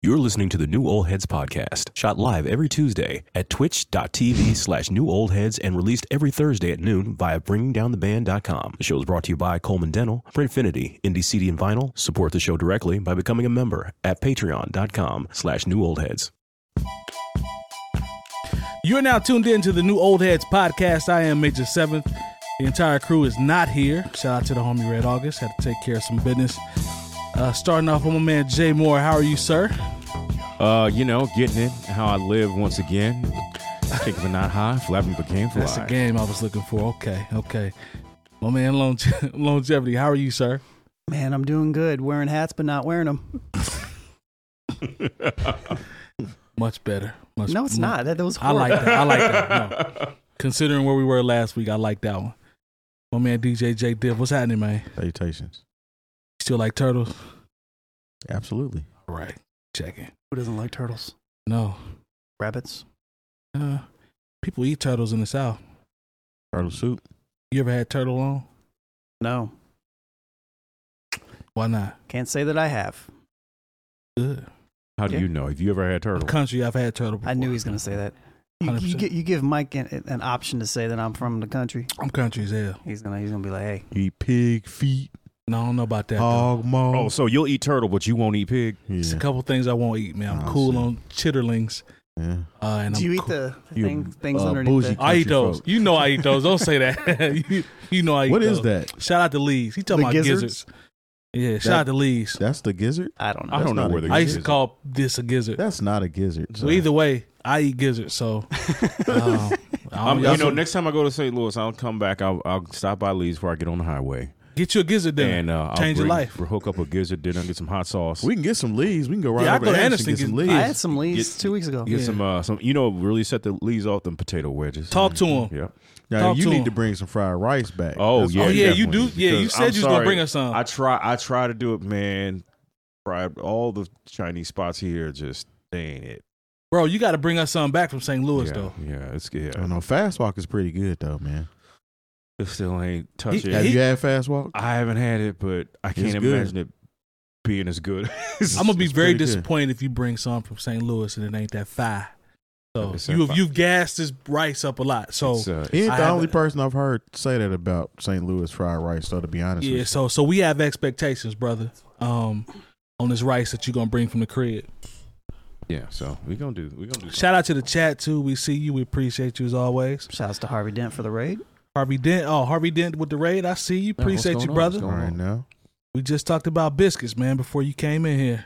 You're listening to the New Old Heads podcast, shot live every Tuesday at twitch.tv/newoldheads and released every Thursday at noon via bringingdowntheband.com. The show is brought to you by Coleman Dental, Printfinity, Indie CD and Vinyl. Support the show directly by becoming a member at patreon.com/newoldheads. You're now tuned in to the New Old Heads podcast. I am Major 7th. The entire crew is not here. Shout out to the homie Red August. Had to take care of some business. Starting off with my man Jay Moore. How are you, sir? Getting it how I live once again. Kicking but not high, flapping became fly. That's the game I was looking for. Okay. My man Longevity. How are you, sir? Man, I'm doing good. Wearing hats, but not wearing them. Much better. No, it's not. That was horrible. I like that. No. Considering where we were last week, I like that one. My man DJ J Div. What's happening, man? Salutations. Still like turtles? Absolutely. All right. Checking. Who doesn't like turtles? No. Rabbits? People eat turtles in the South. Turtle soup. You ever had turtle on? No. Why not? Can't say that I have. Good. How do you know? Have you ever had turtle? Country, I've had turtle before. I knew he was going to say that. You give Mike an option to say that I'm from the country. I'm country as hell. He's gonna be like, hey. Eat pig feet. No, I don't know about that. Hog maw. Oh, so you'll eat turtle, but you won't eat pig? Yeah. It's a couple things I won't eat, man. I'm cool on chitterlings. Yeah. And do you eat the things underneath bougie the... I eat those. folk. You know I eat those. Don't say that. you know I eat What those. is that? Shout out to Lee's. He talking The about gizzards? gizzards. Yeah, shout out to Lee's. That's the gizzard? I don't know. I don't know not where a the I used to gizzard call this a gizzard. That's not a gizzard. So either way, I eat gizzards. So, next time I go to St. Louis, I'll come back. I'll stop by Lee's before I get on the highway. get you a gizzard dinner. And I'll change your life. We'll hook up a gizzard dinner, get some hot sauce. We can get some Lee's. We can go right Yeah, I over go to to Anderson and Anderson, get some get- Lee's. I had some Lee's 2 weeks ago. Get some really set the Lee's off them potato wedges. Talk to him. Yeah. Now, Talk you to need him. to bring some fried rice back. Oh, That's yeah. Oh, what- yeah, you do. definitely. Yeah, you Because said I'm you was going to sorry, bring us some. I try to do it, man. Tried all the Chinese spots here, just they ain't it. Bro, you got to bring us some back from St. Louis, though. Yeah, it's good. I don't know. Fast Walk is pretty good, though, man. It still ain't touching. Have you had Fast Walk? I haven't had it, but I can't good. imagine it being as good. I'm going to be It's very pretty good. disappointed if you bring some from St. Louis and it ain't that fire. So It's that you've gassed this rice up a lot. So He ain't I the only haven't- person I've heard say that about St. Louis fried rice, though, to be honest yeah, with you. so we have expectations, brother, on this rice that you're going to bring from the crib. yeah. So we gonna do. Shout out to the chat too. We see you. We appreciate you as always. Shouts to Harvey Dent for the raid. Harvey Dent with the raid. I see you. Appreciate what's you, going on? brother. What's All going right, now. We just talked about biscuits, man, before you came in here.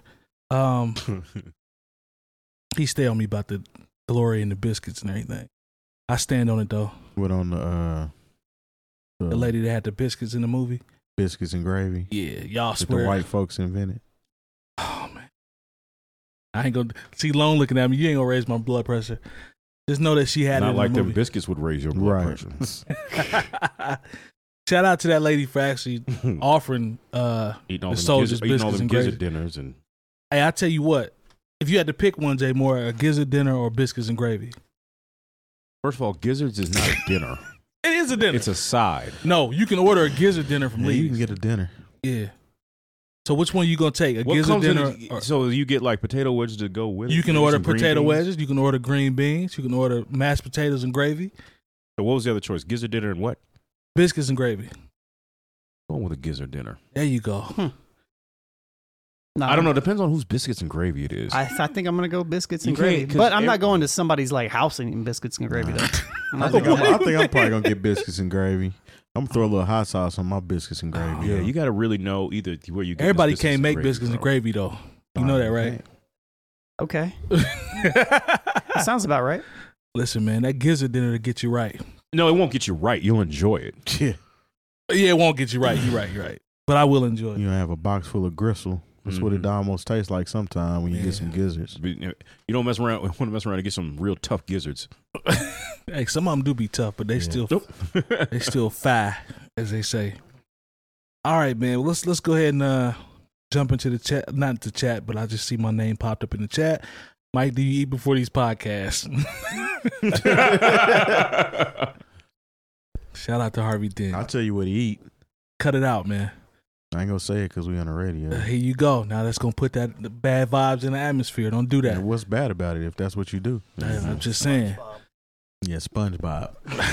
He stay on me about the glory and the biscuits and everything. I stand on it though. What on the The lady that had the biscuits in the movie. biscuits and gravy Yeah, y'all that the swear. white folks invented? Oh man, I ain't gonna see Lone looking at me. You ain't gonna raise my blood pressure. Just know that she had it Not in like the them movie. biscuits would raise your blood Right. pressure. Shout out to that lady for actually offering. Eating all The them soldiers' eating all biscuits them and gizzard gravy. dinners and Hey, I tell you what. If you had to pick one, Jay Moore, a gizzard dinner or biscuits and gravy. first of all, gizzards is not a dinner. It is a dinner. It's a side. No, you can order a gizzard dinner from Yeah, Lee's. you can get a dinner. Yeah. So which one you gonna take? A What gizzard comes in dinner? it? or- So you get like potato wedges to go with it. you can Maybe order some green potato beans? wedges. You can order green beans. You can order mashed potatoes and gravy. So what was the other choice? Gizzard dinner and what? Biscuits and gravy. Going with a gizzard dinner. There you go. No, I don't know. Depends on whose biscuits and gravy it is. I think I'm gonna go biscuits and You can't, gravy, 'cause but I'm not every- going to somebody's like house and eating biscuits and gravy though. I think I'm probably gonna get biscuits and gravy. I'm gonna throw a little hot sauce on my biscuits and gravy. yeah, you got to really know either where you get Everybody this can't make gravy biscuits and from. gravy though. You know that, right? Okay, that sounds about right. Listen, man, that gizzard dinner to get you right. No, it won't get you right. You'll enjoy it. Yeah. Yeah, it won't get you right. You're right. But I will enjoy it. You have a box full of gristle. That's what it almost tastes like sometimes when you get some gizzards. You don't mess around. Want to mess around and get some real tough gizzards. Hey, some of them do be tough, but they still fire, as they say. All right, man. Well, let's go ahead and jump into the chat. Not the chat, but I just see my name popped up in the chat. Mike, do you eat before these podcasts? Shout out to Harvey Dent. I'll tell you what he eat. Cut it out, man. I ain't gonna say it because we on the radio. Here you go. Now that's gonna put the bad vibes in the atmosphere. Don't do that. And what's bad about it if that's what you do? I'm just saying. Yeah, SpongeBob.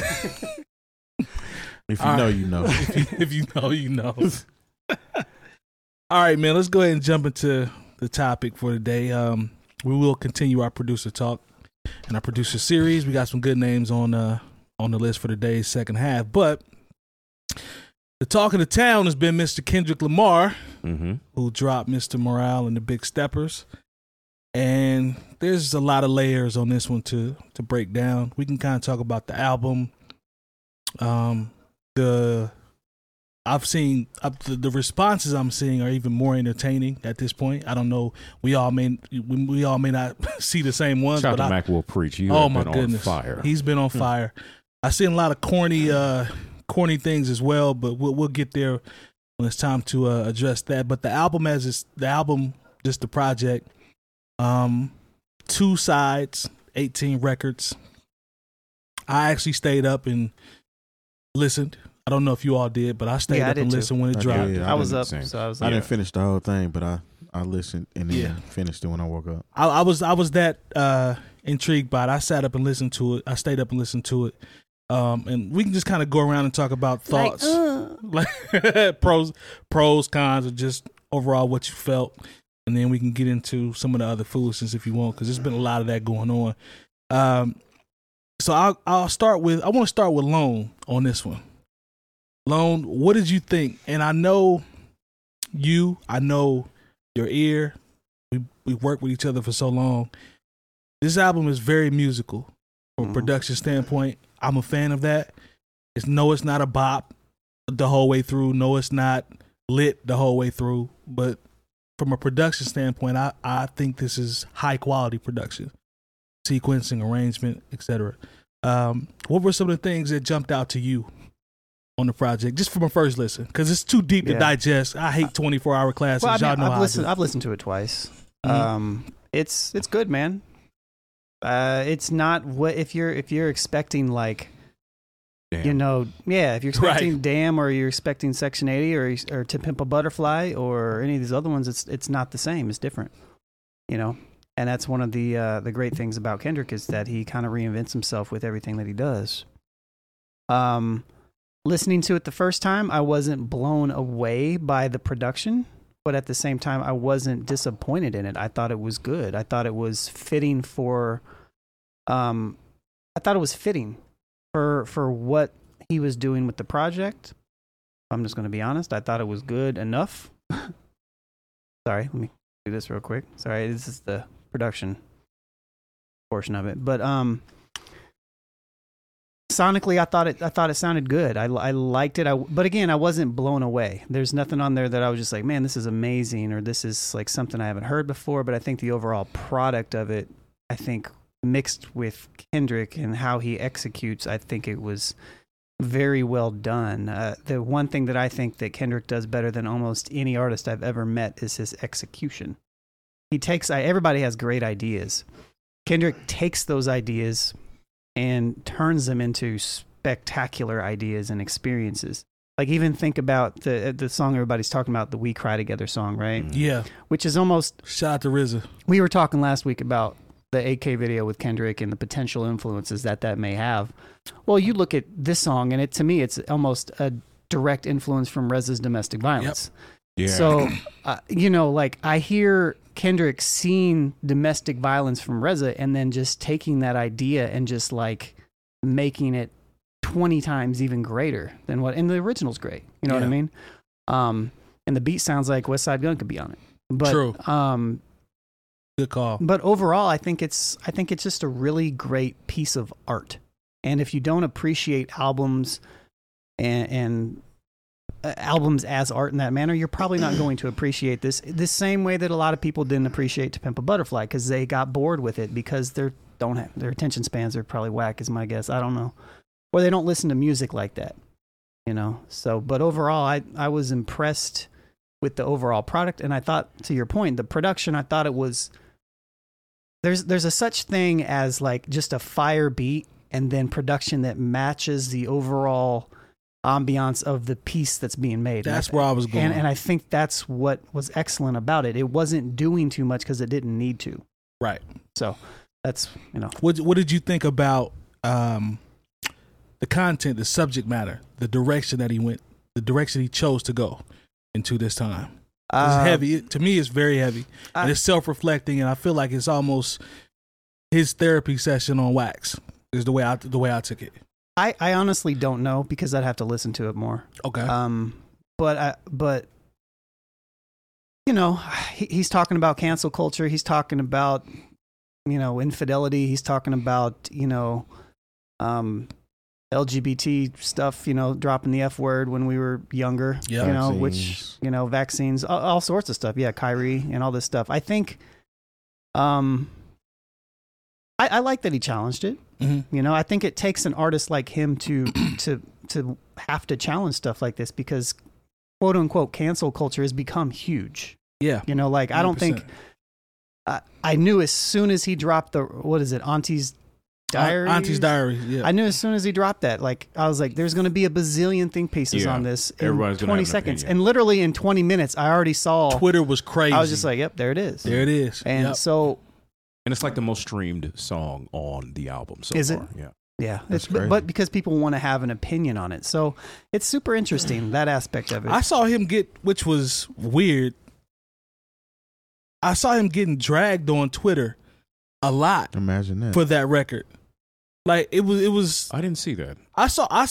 If you know, you know. If you know, you know. All right, man. Let's go ahead and jump into the topic for today. We will continue our producer talk and our producer series. We got some good names on the list for today's second half, but the talk of the town has been Mr. Kendrick Lamar, who dropped Mr. Morale and the Big Steppers. And there's a lot of layers on this one to break down. We can kind of talk about the album. The responses I'm seeing are even more entertaining at this point. I don't know. We all may not see the same ones. Shout out to Mac will preach. You oh have my been goodness, on fire. He's been on fire. I've seen a lot of corny things as well, but we'll get there when it's time to address that. But the album, just the project. 2 sides, 18 records. I actually stayed up and listened. I don't know if you all did, but I stayed up and listened when it dropped. Did, I was up, so I was. I didn't finish the whole thing, but I listened and then finished it when I woke up. I was that intrigued by it. I sat up and listened to it. I stayed up and listened to it. And we can just kind of go around and talk about thoughts, like pros, cons, or just overall what you felt. And then we can get into some of the other foolishness if you want, because there's been a lot of that going on. So I want to start with Lone on this one. Lone, what did you think? And I know your ear. We worked with each other for so long. This album is very musical from a production standpoint. I'm a fan of that. It's not a bop the whole way through. No, it's not lit the whole way through, but from a production standpoint, I think this is high quality production, sequencing, arrangement, etc. What were some of the things that jumped out to you on the project, just from a first listen? Because it's too deep to digest. I hate 24-hour classes. Well, Y'all know I've listened to it twice. It's good, man. It's not what if you're expecting like. Damn. If you're expecting Damn or you're expecting Section 80 or To Pimp a Butterfly or any of these other ones, it's not the same. It's different, and that's one of the great things about Kendrick is that he kind of reinvents himself with everything that he does. Listening to it the first time, I wasn't blown away by the production, but at the same time, I wasn't disappointed in it. I thought it was good. I thought it was fitting for what he was doing with the project. I'm just going to be honest. I thought it was good enough. Sorry, let me do this real quick. Sorry, this is the production portion of it. But sonically, I thought it sounded good. I liked it. But again, I wasn't blown away. There's nothing on there that I was just like, man, this is amazing, or this is like something I haven't heard before. But I think the overall product of it, I think, mixed with Kendrick and how he executes, I think it was very well done. The one thing that I think that Kendrick does better than almost any artist I've ever met is his execution. Everybody has great ideas. Kendrick takes those ideas and turns them into spectacular ideas and experiences. Like, even think about the song everybody's talking about, the We Cry Together song, right? Yeah. Which is almost... Shout out to RZA. We were talking last week about the AK video with Kendrick and the potential influences that may have. Well, you look at this song, and to me, it's almost a direct influence from RZA's Domestic Violence. Yep. Yeah. So, I hear Kendrick seeing domestic violence from RZA and then just taking that idea and just like making it 20 times even greater than and the original's great. You know what I mean? And the beat sounds like West Side Gun could be on it. But, true. Good call. But overall, I think it's just a really great piece of art. And if you don't appreciate albums and albums as art in that manner, you're probably not going to appreciate this the same way that a lot of people didn't appreciate To Pimp a Butterfly, because they got bored with it because their attention spans are probably whack, is my guess. I don't know. Or they don't listen to music like that, So, but overall, I was impressed with the overall product, and I thought, to your point, the production, I thought it was... There's a such thing as like just a fire beat and then production that matches the overall ambiance of the piece that's being made. That's where I was going. And I think that's what was excellent about it. It wasn't doing too much because it didn't need to. Right. So that's, What did you think about the content, the subject matter, the direction that he went, the direction he chose to go into this time? It's heavy. To me, it's very heavy. And it's self-reflecting, and I feel like it's almost his therapy session on wax is the way I took it. I honestly don't know because I'd have to listen to it more. Okay. But he's talking about cancel culture. He's talking about, infidelity. He's talking about, LGBT stuff, dropping the F word when we were younger, vaccines. Vaccines, all sorts of stuff. Yeah. Kyrie and all this stuff. I think, I like that he challenged it. Mm-hmm. I think it takes an artist like him to have to challenge stuff like this because quote unquote cancel culture has become huge. Yeah. 100%. I don't think I knew as soon as he dropped Auntie's Diary. Auntie's Diary. Yeah. I knew as soon as he dropped that, I was like, there's going to be a bazillion think pieces on this in Everybody's 20 seconds. And literally in 20 minutes, I already saw Twitter was crazy. I was just like, yep, there it is. There it is. And and it's like the most streamed song on the album so is far. It? Yeah. Yeah. But because people want to have an opinion on it. So it's super interesting, that aspect of it. I saw him which was weird. I saw him getting dragged on Twitter a lot. Imagine that. For that record. Like it was I didn't see that. I saw a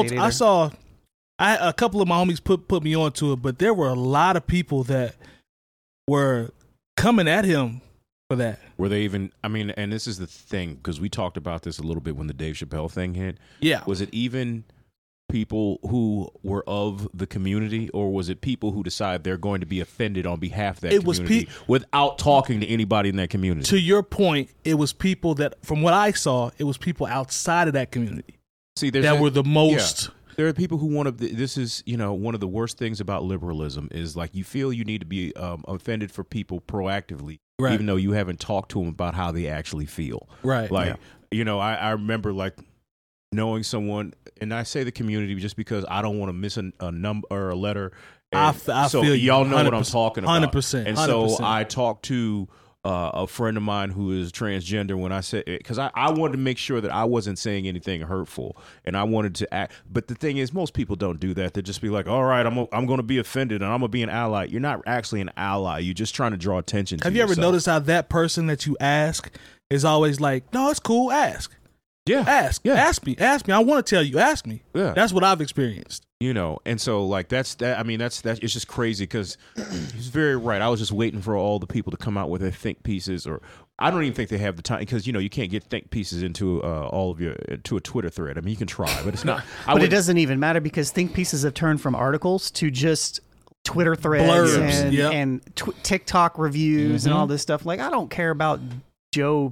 couple of my homies put me onto it, but there were a lot of people that were coming at him for that. Were they even, and this is the thing, because we talked about this a little bit when the Dave Chappelle thing hit. Yeah. Was it even people who were of the community, or was it people who decide they're going to be offended on behalf of that community without talking to anybody in that community? To your point, it was people that, from what I saw, it was people outside of that community. See, were the most... Yeah. There are people who want to. This is, one of the worst things about liberalism is like you feel you need to be offended for people proactively, right, even though you haven't talked to them about how they actually feel. Right. Like, I remember like knowing someone, and I say the community just because I don't want to miss a number or a letter. I so feel y'all know what I'm talking about. 100%. And so I talked to a friend of mine who is transgender when I said, because I wanted to make sure that I wasn't saying anything hurtful, and I wanted to act. But the thing is, most people don't do that. They just be like, all right, I'm going to be offended and I'm going to be an ally. You're not actually an ally. You're just trying to draw attention to yourself. Have you ever noticed how that person that you ask is always like, no, it's cool, ask. Yeah. Ask. Yeah. Ask me. I want to tell you. Ask me. Yeah. That's what I've experienced. And so like that's it's just crazy because he's very right. I was just waiting for all the people to come out with their think pieces, or I don't even think they have the time because you can't get think pieces into to a Twitter thread. I mean, you can try, but it's not. But it doesn't even matter because think pieces have turned from articles to just Twitter threads and TikTok reviews and all this stuff. Like, I don't care about Joe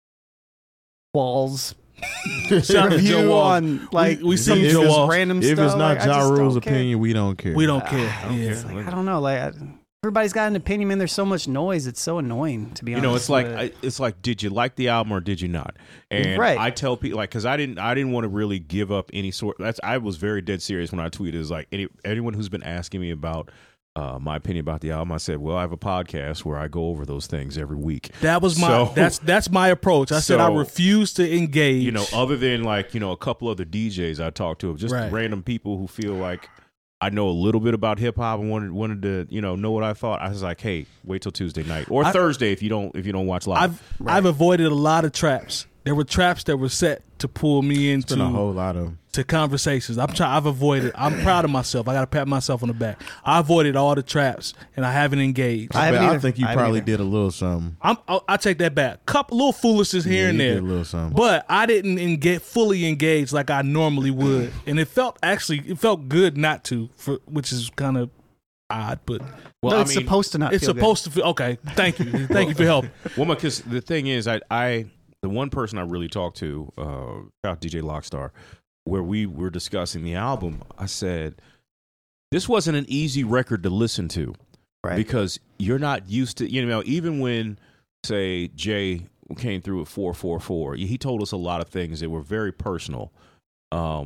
Wall's review on we see Joe Wall. Random if stuff. It's not Ja Rule's opinion, opinion, we don't care. We don't care. I don't know. Like, everybody's got an opinion, man. There's so much noise. It's so annoying, to be honest. It's like, did you like the album or did you not? And I tell people, like, because I didn't want to really give up any sort. I was very dead serious when I tweeted. It's like anyone who's been asking me about my opinion about the album, I said, well, I have a podcast where I go over those things every week. That was that's my approach. I said I refuse to engage. Other than like, a couple other DJs I talked to, just random people who feel like I know a little bit about hip hop and wanted to, know what I thought. I was like, hey, wait till Tuesday night or Thursday if you don't watch live. I've avoided a lot of traps. There were traps that were set to pull me into a whole lot of conversations. I've avoided. I'm proud of myself. I got to pat myself on the back. I avoided all the traps, and I haven't engaged. I think you probably did a little something. I take that back. Couple little foolishness here and there, did a little something. But I didn't fully engage like I normally would, and it felt good not to, which is kind of odd, but. Well, it's supposed to not. It's supposed to feel okay. Thank you. Thank you for helping. Well, because the thing is, the one person I really talked to, about DJ Lockstar, where we were discussing the album, I said, this wasn't an easy record to listen to. Right. Because you're not used to, even when, say, Jay came through at 444, he told us a lot of things that were very personal.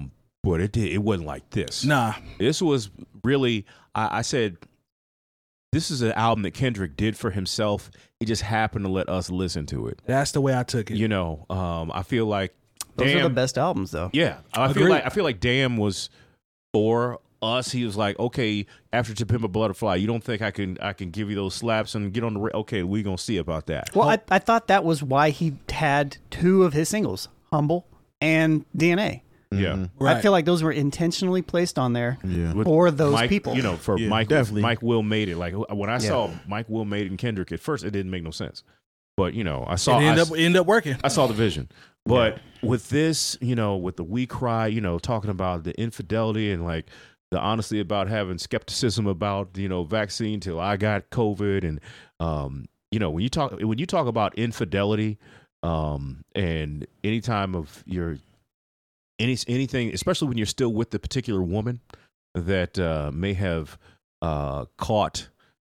but it wasn't like this. Nah. This was really, I said, this is an album that Kendrick did for himself. He just happened to let us listen to it. That's the way I took it. You know, I feel like Those Damn, are the best albums, though. Yeah, I feel like Damn was for us. He was like, okay, after To Pimp a Butterfly, you don't think I can give you those slaps and get on the okay? We gonna see about that. Well, I thought that was why he had two of his singles, Humble and DNA. Yeah, Right. I feel like those were intentionally placed on there With for those Mike, people. You know, for Mike, definitely. Mike Will Made It. Like when I saw Mike Will Made It and Kendrick at first, it didn't make no sense. But you know, I saw It ended up working. I saw the vision. But with this, you know, with the We Cry, you know, talking about the infidelity and like the honesty about having skepticism about, you know, vaccine till I got COVID. And, you know, when you talk about infidelity and any time of your anything, especially when you're still with the particular woman that may have caught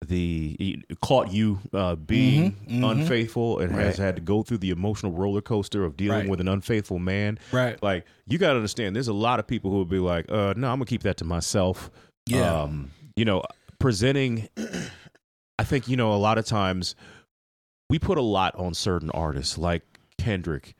you being unfaithful and has had to go through the emotional roller coaster of dealing with an unfaithful man. Right. Like, you got to understand, there's a lot of people who would be like, no, I'm gonna keep that to myself. Yeah. You know, presenting, I think, you know, a lot of times we put a lot on certain artists like Kendrick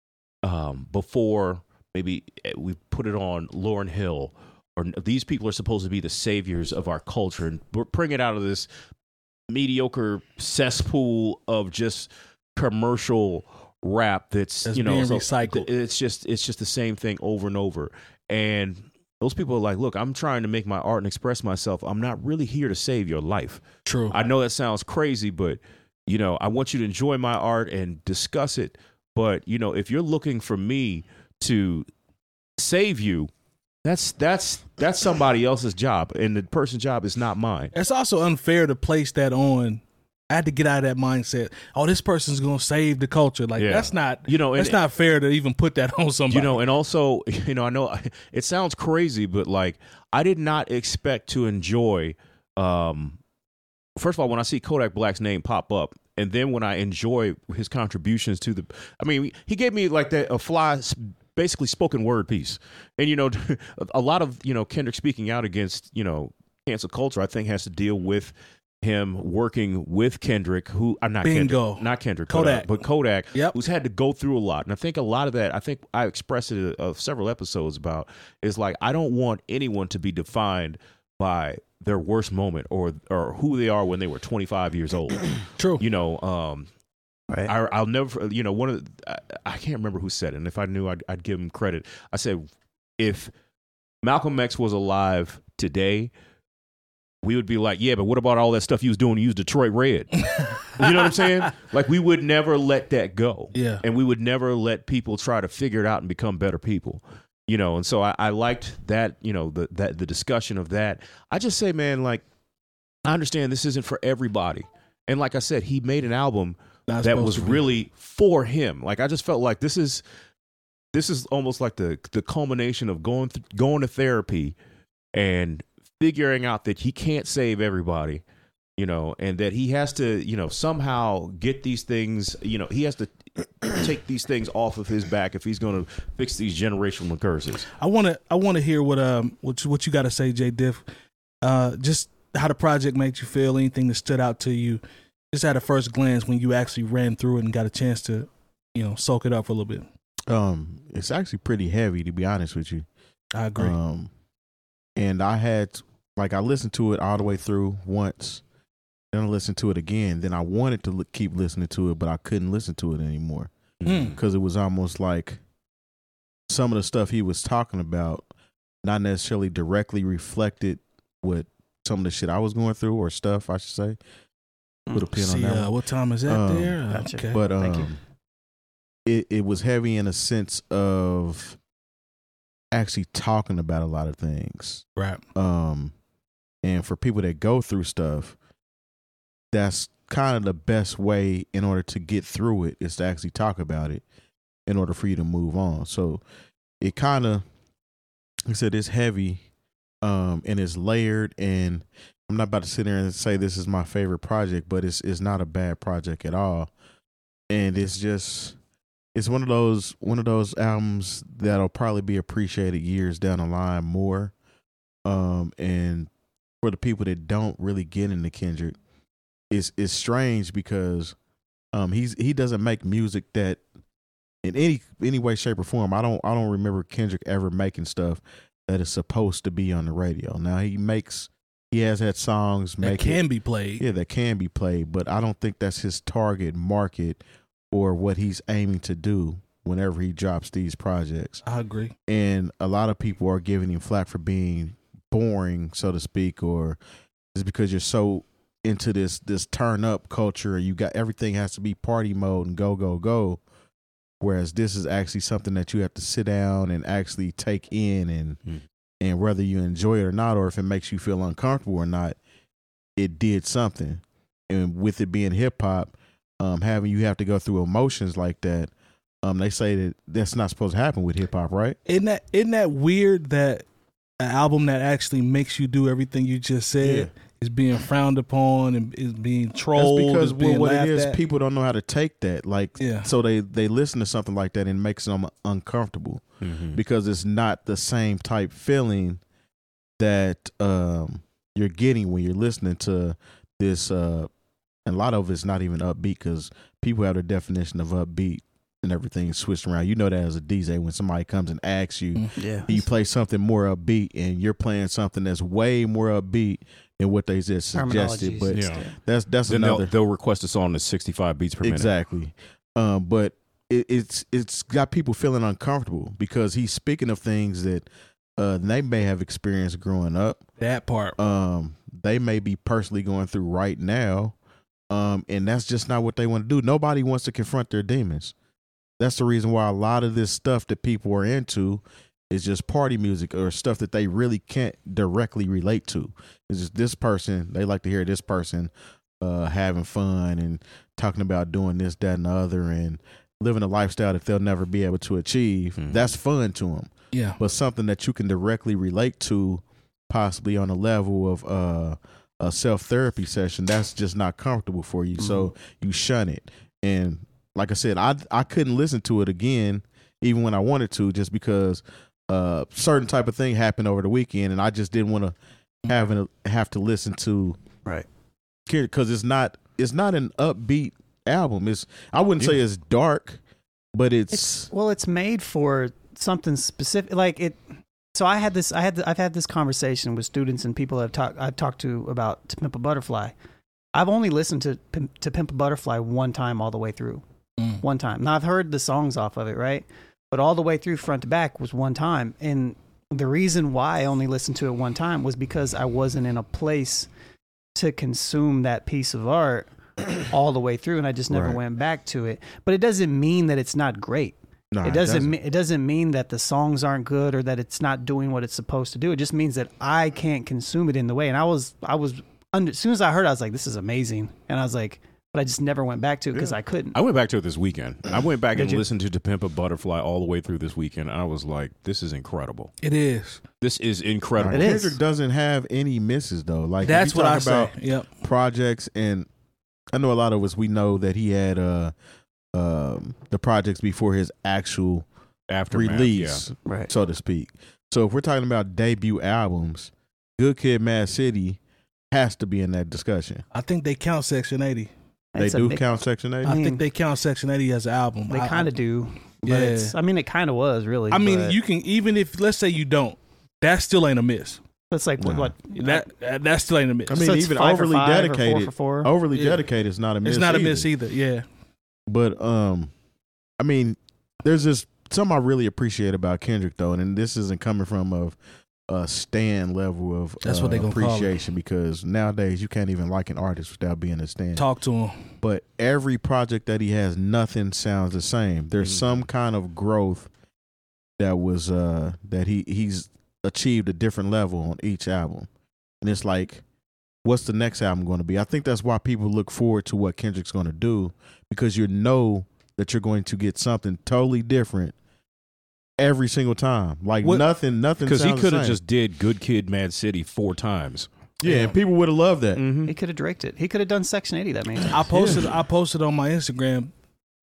before maybe we put it on Lauryn Hill, or these people are supposed to be the saviors of our culture, and we're bringing it out of this mediocre cesspool of just commercial rap that's you know, being recycled. It's just the same thing over and over. And those people are like, look, I'm trying to make my art and express myself. I'm not really here to save your life. True. I know that sounds crazy, but you know, I want you to enjoy my art and discuss it. But you know, if you're looking for me to save you, that's somebody else's job, and the person's job is not mine. It's also unfair to place that on. I had to get out of that mindset. Oh, this person's gonna save the culture. Like that's not, you know, that's not fair to even put that on somebody. You know, and also, you know, I know it sounds crazy, but like I did not expect to enjoy. First of all, when I see Kodak Black's name pop up, and then when I enjoy his contributions to the, I mean, he gave me like a fly. Basically spoken word piece. And, you know, a lot of, you know, Kendrick speaking out against, you know, cancel culture, I think has to deal with him working with Kendrick, who I'm not Bingo. Kendrick, Kodak. but Kodak, Yep. who's had to go through a lot. And I think a lot of that, I think I expressed it of several episodes about, is like, I don't want anyone to be defined by their worst moment or who they are when they were 25 years old. True. You know, Right. I'll never, you know, I can't remember who said it, and if I knew, I'd give him credit. I said, if Malcolm X was alive today, we would be like, yeah, but what about all that stuff he was doing to use Detroit Red? You know what I'm saying? Like, we would never let that go. Yeah. And we would never let people try to figure it out and become better people. You know, and so I liked that, you know, the discussion of that. I just say, man, like, I understand this isn't for everybody. And like I said, he made an album that was really for him. Like, I just felt like this is almost like the culmination of going to therapy and figuring out that he can't save everybody, you know, and that he has to, you know, somehow get these things, you know, he has to take these things off of his back if he's going to fix these generational curses. I want to hear what you got to say, J Diff. Just how the project made you feel, anything that stood out to you. Just at a first glance when you actually ran through it and got a chance to, you know, soak it up for a little bit. It's actually pretty heavy, to be honest with you. I agree. And I listened to it all the way through once, then I listened to it again. Then I wanted to keep listening to it, but I couldn't listen to it anymore because it was almost like some of the stuff he was talking about not necessarily directly reflected what some of the shit I was going through, or stuff, I should say. Put a pin on that one. What time is that there? Gotcha. Okay. But it was heavy in a sense of actually talking about a lot of things. Right. And for people that go through stuff, that's kind of the best way in order to get through it, is to actually talk about it in order for you to move on. So it kind of, like I said, it's heavy and it's layered, and I'm not about to sit there and say this is my favorite project, but it's not a bad project at all. And it's it's one of those albums that'll probably be appreciated years down the line more. And for the people that don't really get into Kendrick, it's strange because he doesn't make music that in any way, shape, or form. I don't remember Kendrick ever making stuff that is supposed to be on the radio. Now he has had songs that can be played. Yeah, that can be played, but I don't think that's his target market or what he's aiming to do whenever he drops these projects. I agree. And a lot of people are giving him flack for being boring, so to speak, or just because you're so into this turn up culture, you got everything has to be party mode and go. Whereas this is actually something that you have to sit down and actually take in, and whether you enjoy it or not, or if it makes you feel uncomfortable or not, it did something. And with it being hip hop, having you have to go through emotions like that, they say that's not supposed to happen with hip hop, right? Isn't that weird that an album that actually makes you do everything you just said is being frowned upon and is being trolled? That's because what it is, at? people don't know how to take that. So they listen to something like that and it makes them uncomfortable because it's not the same type feeling that you're getting when you're listening to this. And a lot of it's not even upbeat because people have their definition of upbeat and everything switched around. You know that as a DJ, when somebody comes and asks you, you play something more upbeat, and you're playing something that's way more upbeat than what they just suggested. But that's then another. They'll request a song that's 65 beats per minute. Exactly. But it's got people feeling uncomfortable because he's speaking of things that they may have experienced growing up. That part. They may be personally going through right now. And that's just not what they want to do. Nobody wants to confront their demons. That's the reason why a lot of this stuff that people are into is just party music or stuff that they really can't directly relate to. It's just this person, they like to hear this person having fun and talking about doing this, that, and the other, and living a lifestyle that they'll never be able to achieve. That's fun to them. Yeah. But something that you can directly relate to, possibly on a level of a self-therapy session, that's just not comfortable for you. So you shun it. And like I said, I couldn't listen to it again, even when I wanted to, just because certain type of thing happened over the weekend, and I just didn't want to have to listen to because it's not an upbeat album. I wouldn't say it's dark, but it's made for something specific. Like it. So I've had this conversation with students and people I've talked to about To Pimp a Butterfly. I've only listened to Pimp a Butterfly one time all the way through. One time. Now I've heard the songs off of it, right? But all the way through front to back was one time. And the reason why I only listened to it one time was because I wasn't in a place to consume that piece of art all the way through, and I just never went back to it. But it doesn't mean that it's not great. No, it doesn't mean that the songs aren't good or that it's not doing what it's supposed to do. It just means that I can't consume it in the way. And as soon as I heard it, I was like, this is amazing. And I was like, but I just never went back to it because I couldn't. I went back to it this weekend. I went back and listened to Pimp a Butterfly all the way through this weekend. And I was like, this is incredible. It is. This is incredible. Kendrick doesn't have any misses though. Like that's what I about say. Yep. Projects, and I know a lot of us, we know that he had the projects before his actual Aftermath, release, so to speak. So if we're talking about debut albums, Good Kid, Mad City has to be in that discussion. I think they count Section 80. They do count Section 80? I think they count Section 80 as an album. They kind of do. But it kind of was, really. I mean, you can, even if, let's say you don't, that still ain't a miss. That's like what? That still ain't a miss. I mean, so even overly dedicated. 4 for 4? Overly dedicated is not a miss. It's not a miss either, yeah. But, I mean, there's this, something I really appreciate about Kendrick, though, and this isn't coming from a stan level of that's what they gonna appreciation, because nowadays you can't even like an artist without being a stan. Talk to him. But every project that he has, nothing sounds the same. There's some kind of growth that was that he's achieved a different level on each album, and it's like, what's the next album going to be? I think that's why people look forward to what Kendrick's going to do, because you know that you're going to get something totally different every single time. Like nothing because he could have just did Good Kid, Mad City 4 times. Yeah, and people would have loved that. He could have directed. He could have done Section 80 that many times. I posted on my Instagram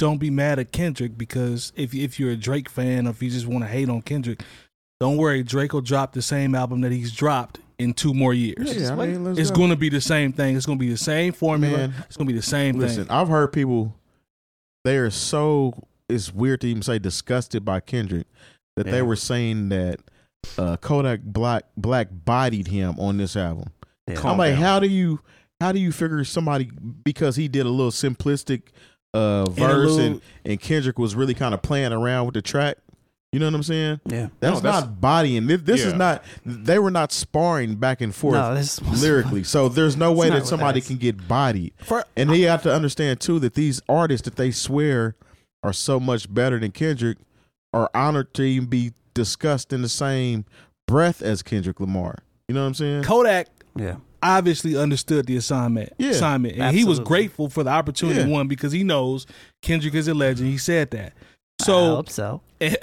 don't be mad at Kendrick, because if you're a Drake fan or if you just want to hate on Kendrick, don't worry. Drake will drop the same album that he's dropped in 2 more years. Yeah, I mean, It's going to be the same thing. It's going to be the same formula. Man, it's going to be the same listen, thing. I've heard people, they are so, it's weird to even say disgusted by Kendrick, that they were saying that Kodak Black bodied him on this album. Yeah. I'm like, how do you figure somebody, because he did a little simplistic verse and Kendrick was really kind of playing around with the track? You know what I'm saying? Yeah. That's not bodying. This is not, they were not sparring back and forth lyrically. So there's no way that somebody can get bodied. And they have to understand too that these artists that they swear are so much better than Kendrick are honored to even be discussed in the same breath as Kendrick Lamar. You know what I'm saying? Kodak Yeah. obviously understood the assignment. Yeah, And he was grateful for the opportunity, one, because he knows Kendrick is a legend. He said that. So I hope so.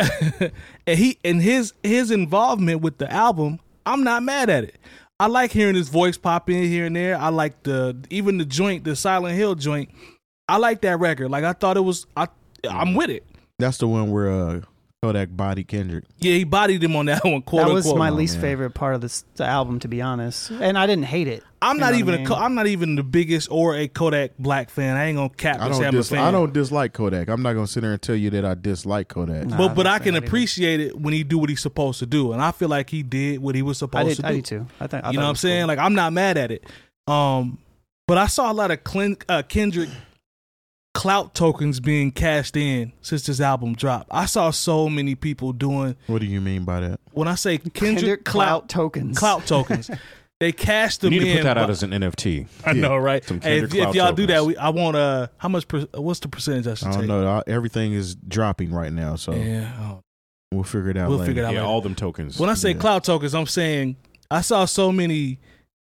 And his involvement with the album, I'm not mad at it. I like hearing his voice pop in here and there. I like even the joint, the Silent Hill joint. I like that record. Like, I thought it was, I'm with it. That's the one where Kodak bodied Kendrick. Yeah, he bodied him on that one. Quote That was unquote. my least favorite part of the album, to be honest. And I didn't hate it. I'm not You know even what I mean? I'm not even the biggest or a Kodak Black fan. I ain't gonna cap and say I'm a fan. I don't dislike Kodak. I'm not gonna sit there and tell you that I dislike Kodak. Nah, but I don't can say that appreciate it when he do what he's supposed to do, and I feel like he did what he was supposed to do. I do too. I thought You know what I'm saying? Cool. Like, I'm not mad at it. But I saw a lot of Kendrick clout tokens being cashed in since this album dropped. I saw so many people doing. What do you mean by that? When I say Kendrick clout tokens. Clout tokens. They cashed them You need in. to put that out as an NFT. I know, right? Some Hey, Kendrick if y'all clout do that, tokens. I want how much? What's the percentage I should I take? don't know. Everything is dropping right now, so Yeah, we'll figure it out we'll later. figure it out. Yeah, later. all them tokens. When I say clout tokens, I'm saying I saw so many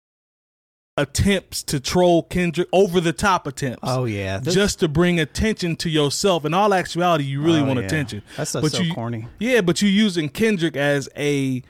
attempts to troll Kendrick, over the top attempts. Oh yeah, Just to bring attention to yourself. In all actuality, you really want attention. That's so corny. Yeah, but you're using Kendrick as a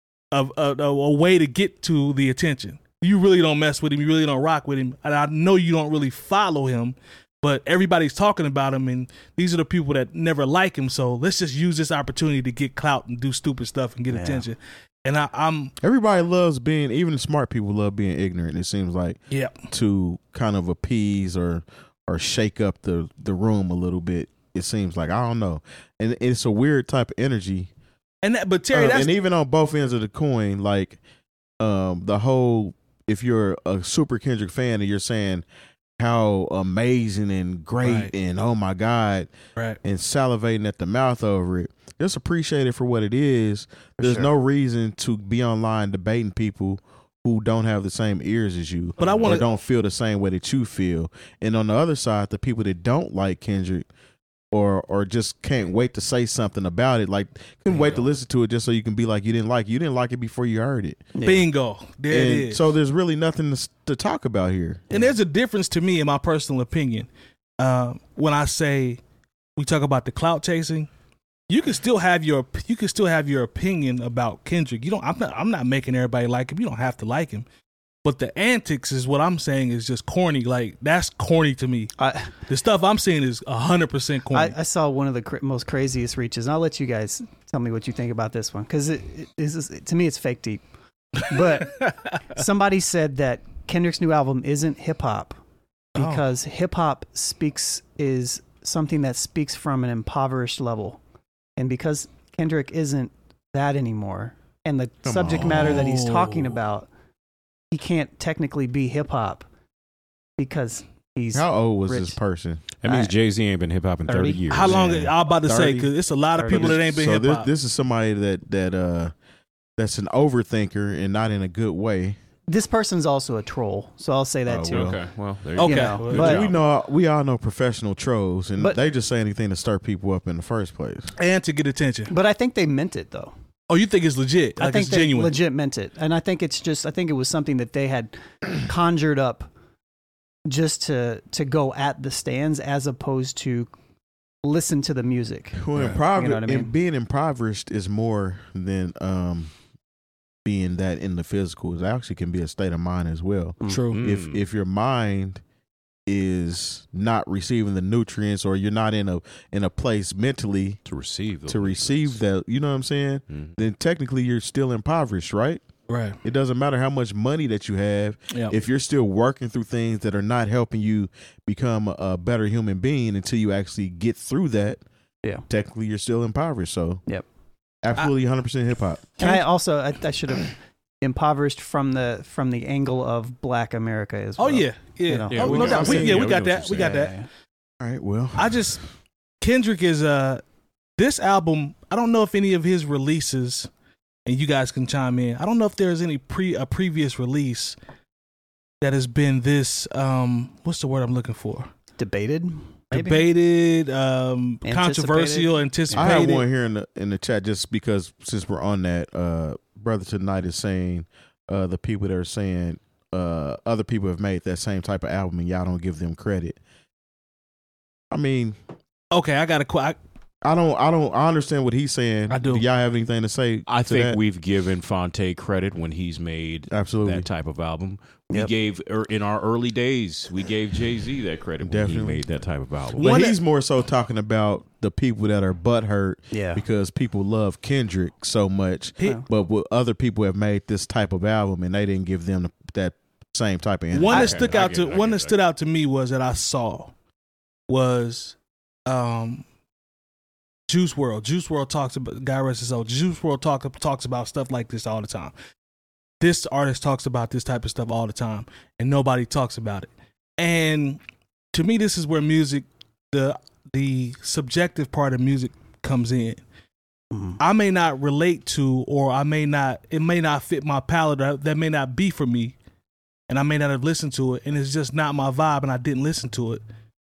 way to get to the attention. You really don't mess with him. You really don't rock with him. And I know you don't really follow him, but everybody's talking about him, and these are the people that never like him. So let's just use this opportunity to get clout and do stupid stuff and get attention. And I'm everybody loves being, even smart people love being ignorant. It seems like to kind of appease or shake up the room a little bit. It seems like, I don't know, and it's a weird type of energy. And but Terry, and even on both ends of the coin, like the whole, if you're a super Kendrick fan and you're saying how amazing and great and oh my God, and salivating at the mouth over it, just appreciate it for what it is. There's no reason to be online debating people who don't have the same ears as you, but or don't feel the same way that you feel. And on the other side, the people that don't like Kendrick or just can't wait to say something about it, like couldn't wait to listen to it just so you can be like, you didn't like it before you heard it. Bingo. There it is. So there's really nothing to talk about here. And there's a difference to me, in my personal opinion, when I say we talk about the clout chasing. You can still have your opinion about Kendrick. I'm not making everybody like him. You don't have to like him. But the antics is what I'm saying is just corny. Like, that's corny to me. The stuff I'm saying is 100% corny. I saw one of the most craziest reaches. And I'll let you guys tell me what you think about this one, because to me it's fake deep. But somebody said that Kendrick's new album isn't hip hop because hip hop is something that speaks from an impoverished level, and because Kendrick isn't that anymore, and the subject matter that he's talking about, he can't technically be hip hop because he's. How old was rich. this person? That means Jay-Z ain't been hip hop in 30 years. How long? I'm about to say, because it's a lot of people that ain't been hip hop. This is somebody that's an overthinker and not in a good way. This person's also a troll, so I'll say that too. Okay, well, there you Okay. go. You know, Good but We all know professional trolls, and But- they just say anything to stir people up in the first place. And to get attention. But I think they meant it though. Oh, you think it's legit? Like, I think it's they genuine? legit meant it, and I think it was something that they had conjured up just to go at the stands, as opposed to listen to the music. Well, You know what I mean? being impoverished is more than being that in the physical. It actually can be a state of mind as well. True. If your mind is not receiving the nutrients, or you're not in a place mentally to receive that, you know what I'm saying? Then technically you're still impoverished, right? Right. It doesn't matter how much money that you have. Yep. If you're still working through things that are not helping you become a better human being until you actually get through that, technically you're still impoverished. So absolutely 100% hip hop. And I should have impoverished from the angle of Black America as well. Oh yeah. You know? Oh, no doubt. We got that. We got that. All right, well, Kendrick is this album. I don't know if any of his releases, and you guys can chime in, I don't know if there's any previous release that has been this what's the word I'm looking for? Debated, controversial, anticipated. I have one here in the chat, just because since we're on that, Brother Tonight is saying the people that are saying other people have made that same type of album and y'all don't give them credit. I mean, okay, I got a I understand what he's saying. I do. Y'all have anything to say? I think that? we've given Fonte credit when he's made that type of album. We gave in our early days, we gave Jay-Z that credit when he made that type of album. But he's more so talking about the people that are butthurt because people love Kendrick so much. But other people have made this type of album and they didn't give them that same type of energy. One that stood out to me was that I saw was Juice WRLD. Juice WRLD talks about, God rest his soul, Juice WRLD talks about stuff like this all the time. This artist talks about this type of stuff all the time, and nobody talks about it. And to me, this is where music, the subjective part of music comes in. Mm-hmm. I may not relate to, or it may not fit my palate, or that may not be for me, and I may not have listened to it, and it's just not my vibe, and I didn't listen to it.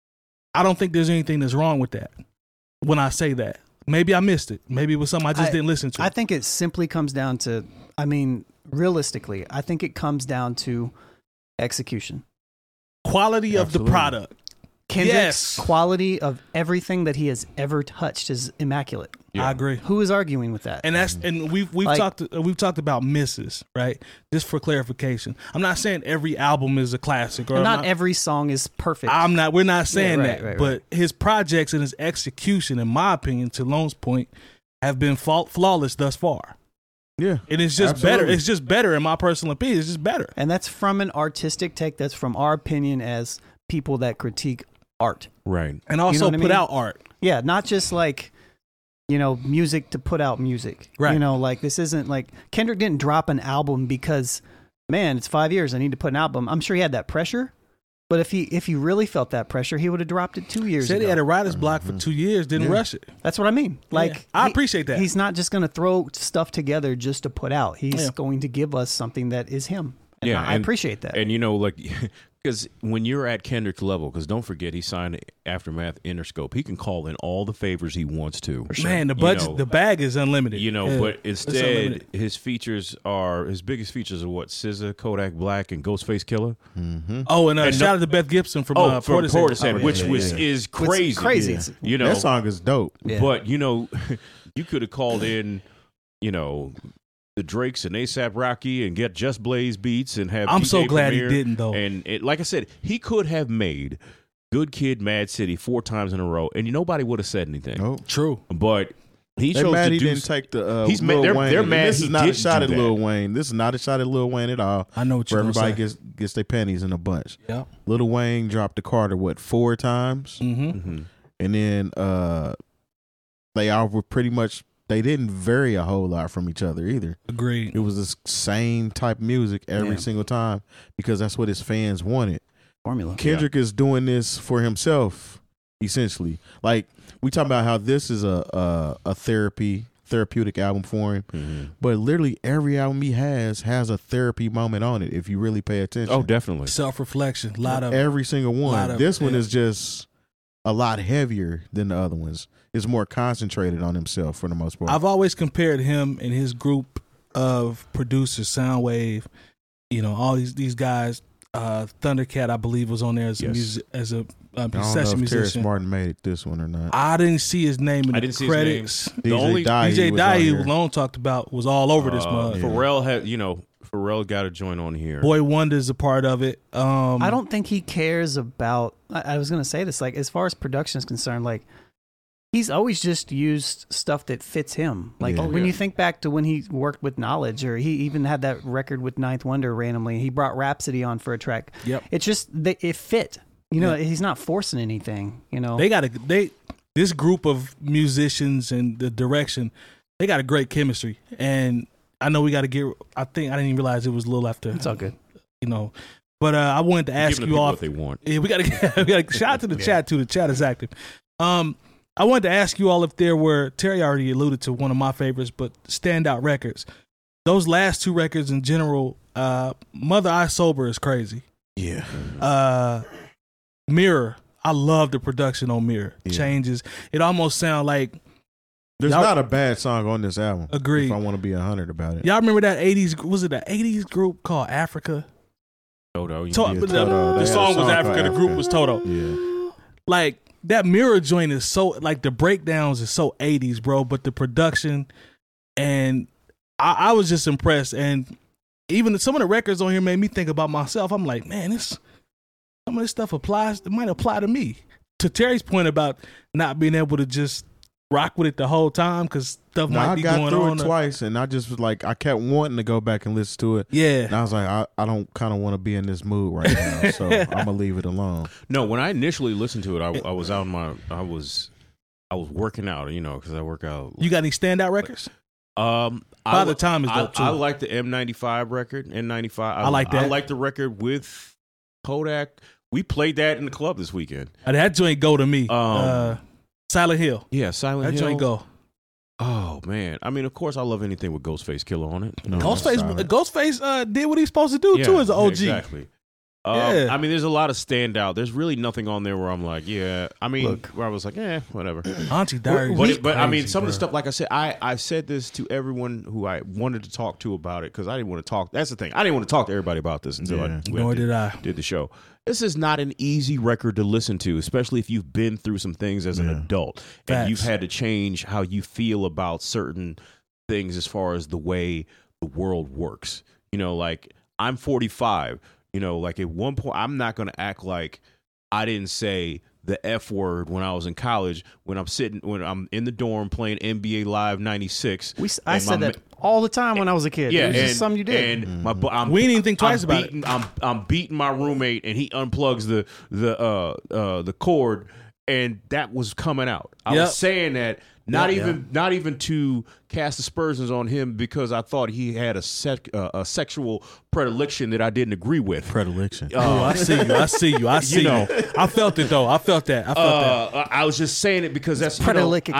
I don't think there's anything that's wrong with that. When I say that, maybe I missed it. Maybe it was something I just didn't listen to. I think it simply comes down to, realistically, I think it comes down to execution. Quality of the product. Kendrick's quality of everything that he has ever touched is immaculate. Yeah. I agree. Who is arguing with that? And we've talked about misses, right? Just for clarification, I'm not saying every album is a classic, or not every song is perfect. We're not saying that. But his projects and his execution, in my opinion, to Lone's point, have been flawless thus far. Yeah, and it's just better. It's just better, in my personal opinion. It's just better. And that's from an artistic take. That's from our opinion as people that critique art, right? And also put out art. Yeah, not just like, music to put out music. Right. This isn't like Kendrick didn't drop an album because, man, it's 5 years, I need to put an album. I'm sure he had that pressure, but if he really felt that pressure, he would have dropped it 2 years ago. Said he had a writer's block for 2 years, didn't rush it. That's what I mean. I appreciate that. He's not just going to throw stuff together just to put out. He's going to give us something that is him. And I appreciate that. And because when you're at Kendrick's level, because don't forget he signed Aftermath Interscope, he can call in all the favors he wants to. Man, the budget, the bag is unlimited. But instead his biggest features are what? SZA, Kodak Black, and Ghostface Killah. Mm-hmm. Oh, and shout out to Beth Gibson from Portishead, which is crazy. It's crazy. Yeah. That song is dope. Yeah. But you could have called in, the Drakes and A$AP Rocky and get Just Blaze beats and have. I'm DJ so glad Premier. he didn't though. And like I said, he could have made Good Kid, Mad City 4 times in a row, and nobody would have said anything. Nope. True, but he chose to he didn't take the. He's Lil they're, Wayne. they're mad. This is not a shot at that. Lil Wayne. This is not a shot at Lil Wayne at all. I know what you're where everybody say. gets their panties in a bunch. Yeah, Lil Wayne dropped the Carter 4 times, and then they all were pretty much. They didn't vary a whole lot from each other either. Agreed. It was the same type of music every single time because that's what his fans wanted. Formula. Kendrick is doing this for himself, essentially. Like we talk about how this is a therapeutic album for him, but literally every album he has a therapy moment on it if you really pay attention. Oh, definitely. Self-reflection, a lot of every single one. This one is just a lot heavier than the other ones. It's more concentrated on himself for the most part. I've always compared him and his group of producers, Soundwave, all these guys. Thundercat, I believe, was on there as a I don't know session if Terrence musician. Martin made it this one or not. I didn't see his name in I the didn't see credits. his name. DJ Dye DJ was Dye, on who here. Malone talked about, was all over this mug. Yeah. Pharrell had, Pharrell got a joint on here. Boy Wonder's a part of it. I don't think he cares about. I was going to say this, like, as far as production is concerned, like, he's always just used stuff that fits him. Like, Yeah. when you think back to when he worked with Knowledge, or he even had that record with Ninth Wonder randomly, he brought Rhapsody on for a track. Yep. It's just, it fit. He's not forcing anything, This group of musicians and the direction, they got a great chemistry. And I know we got to I didn't even realize it was a little after. It's all good. But I wanted to ask Giving the you people all. what they want. Yeah, we got shout out to the chat too. The chat is active. I wanted to ask you all if there were, Terry already alluded to one of my favorites, but standout records. Those last two records in general, Mother I Sober is crazy. Yeah. Mirror, I love the production on Mirror. Yeah. Changes. It almost sounds like, There's Y'all- not a bad song on this album. Agreed. If I want to be 100 about it. y'all remember that 80s, was it an 80s group called Africa? Toto. The Toto. They song had a was song called Africa, the group Africa. was Toto. Yeah. Like, that Mirror joint is so, like, the breakdowns is so 80s, bro, but the production, and I was just impressed. And even some of the records on here made me think about myself. I'm like, man, some of this stuff it might apply to me. To Terry's point about not being able to just rock with it the whole time because stuff No, might I be got going through on. it twice, and I just was like, I kept wanting to go back and listen to it. And Yeah. I was like, I don't kind of want to be in this mood right now, so I'm gonna leave it alone. No, when I initially listened to it, I was out I was working out, because I work out. You got any standout records? Father Time is dope, too. I like the M95 record. N95. I like that. I like the record with Kodak. We played that in the club this weekend. That joint go to me. Silent Hill. Yeah, Silent That Hill. joint go. Oh man, I mean, of course, I love anything with Ghostface Killer on it. No, Ghostface did what he's supposed to do too as an OG. Exactly. Yeah. I mean, there's a lot of standout. There's really nothing on there where I'm like, yeah. I mean, where I was like, whatever. Auntie Diary. But I mean, crazy, some of the bro. stuff, like I said, I said this to everyone who I wanted to talk to about it because I didn't want to talk. That's the thing. I didn't want to talk to everybody about this until Nor did I. did the show. This is not an easy record to listen to, especially if you've been through some things as an adult and Facts. you've had to change how you feel about certain things as far as the way the world works. Like I'm 45. Like at one point, I'm not going to act like I didn't say the F word when I was in college, when I'm in the dorm playing NBA Live 96. I said that all the time when I was a kid. Yeah, it was just something you did. And We didn't even think twice about it. I'm beating my roommate, and he unplugs the cord, and that was coming out. I Yep. was saying that not even to cast aspersions on him because I thought he had a sexual predilection that I didn't agree with. Predilection. Oh, I see you. I see you. I felt it though. I felt that. I was just saying it because that's predilected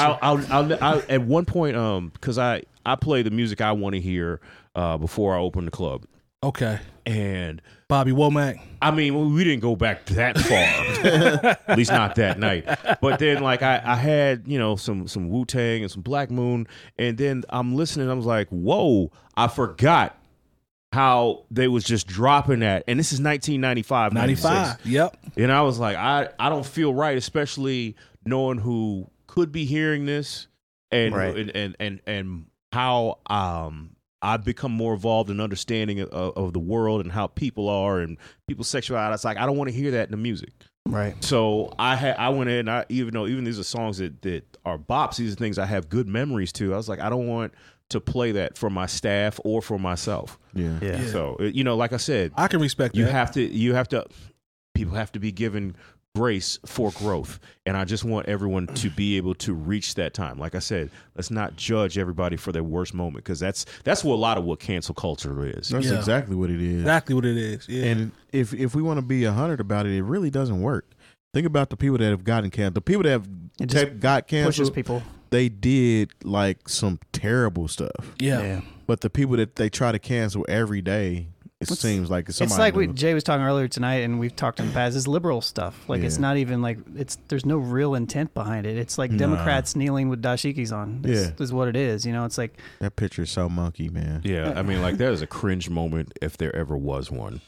I at one point because I play the music I want to hear before I open the club. Okay. And Bobby Womack. I mean, we didn't go back that far, at least not that night. But then, like, I had some Wu-Tang and some Black Moon, and then I'm listening. I was like, whoa! I forgot how they was just dropping that, and this is 1995, 95. Yep. and I was like, I don't feel right, especially knowing who could be hearing this, and and how I've become more involved in understanding of the world and how people are and people's sexuality. It's like I don't want to hear that in the music. Right. So I went in. Even these are songs that are bops. These are things I have good memories to. I was like, I don't want to play that for my staff or for myself. Yeah. So like I said, I can respect you that. have to. People have to be given grace for growth, and I just want everyone to be able to reach that time. Like I said, let's not judge everybody for their worst moment because that's what a lot of what cancel culture is. That's exactly what it is. Exactly what it is. Yeah. And if we want to be 100 about it, it really doesn't work. Think about the people that have gotten canceled. The people that have got Pushes canceled, people. they did like some terrible stuff. yeah. But the people that they try to cancel every day, it seems like it's somebody. It's like new. Jay was talking earlier tonight, and we've talked in the past. It's liberal stuff. Like it's not even like there's no real intent behind it. It's like Democrats kneeling with dashikis on. Is what it is. It's like That picture is so monkey, man. Yeah, I mean, like there's a cringe moment if there ever was one.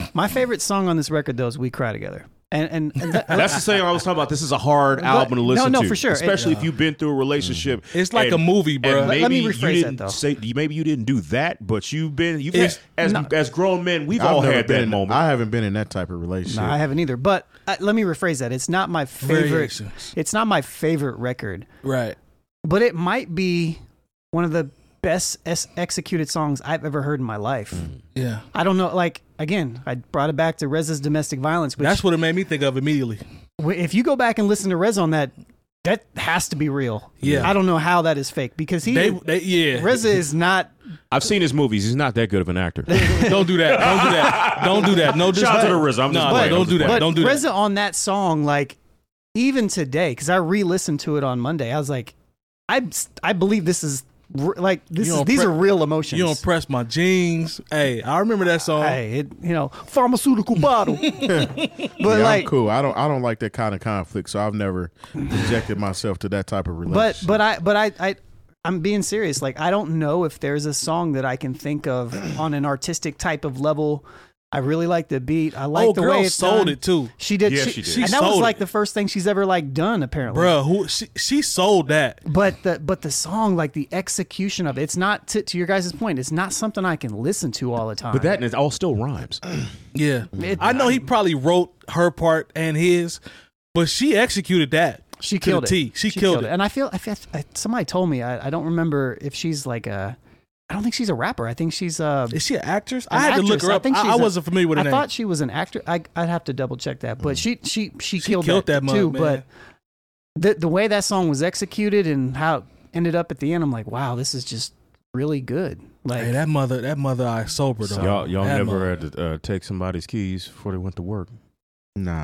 My favorite song on this record though is "We Cry Together." And That's the thing I was talking about. This is a hard album to listen to. No, for sure. Especially if you've been through a relationship. It's like a movie, bro. Maybe Let me you rephrase didn't that, though. say, maybe you didn't do that, but you've had, as grown men, we've all never had been that in- moment. I haven't been in that type of relationship. No, I haven't either. But let me rephrase that. It's not my favorite. Variations. It's not my favorite record, Right. but it might be one of the best executed songs I've ever heard in my life. Yeah. I don't know. Like again, I brought it back to Reza's Domestic Violence. Which, That's what it made me think of immediately. if you go back and listen to Reza on that has to be real. Yeah. I don't know how that is fake because Yeah. Reza is not. I've seen his movies. He's not that good of an actor. Don't do that. Don't do that. Don't do that. No Shout out to the RZA. I'm just No, playing. don't do that. But Don't do Reza that. on that song, like even today, because I re-listened to it on Monday, I was like, I believe this is like these are real emotions. You don't press my jeans. Hey, I remember that song. Hey, pharmaceutical bottle. But like, I'm cool. I don't like that kind of conflict, so I've never subjected myself to that type of relationship. I'm being serious. Like, I don't know if there's a song that I can think of on an artistic type of level. I really like the beat. I like the girl way it's sold done. it too, She did. Yeah, she she did. And She that was sold like it. the first thing she's ever like done, apparently. bro. She sold that. But the song, like the execution of it, it's not to your guys' point. It's not something I can listen to all the time. But that all still rhymes. Yeah, I know he probably wrote her part and his, but she executed that. she to killed the it. T. She killed it. And I feel somebody told me. I don't remember if she's like a. I don't think she's a rapper. I think she's Is she an actress? an I had to look actress. her up. think she's I wasn't familiar with her I name. thought she was an actor. I'd have to double check that. But she killed killed that, that mug, too. man. But the way that song was executed and how it ended up at the end, I'm like, wow, this is just really good. Like Hey, that mother eye sober though. Y'all That never mother. had to take somebody's keys before they went to work. Nah,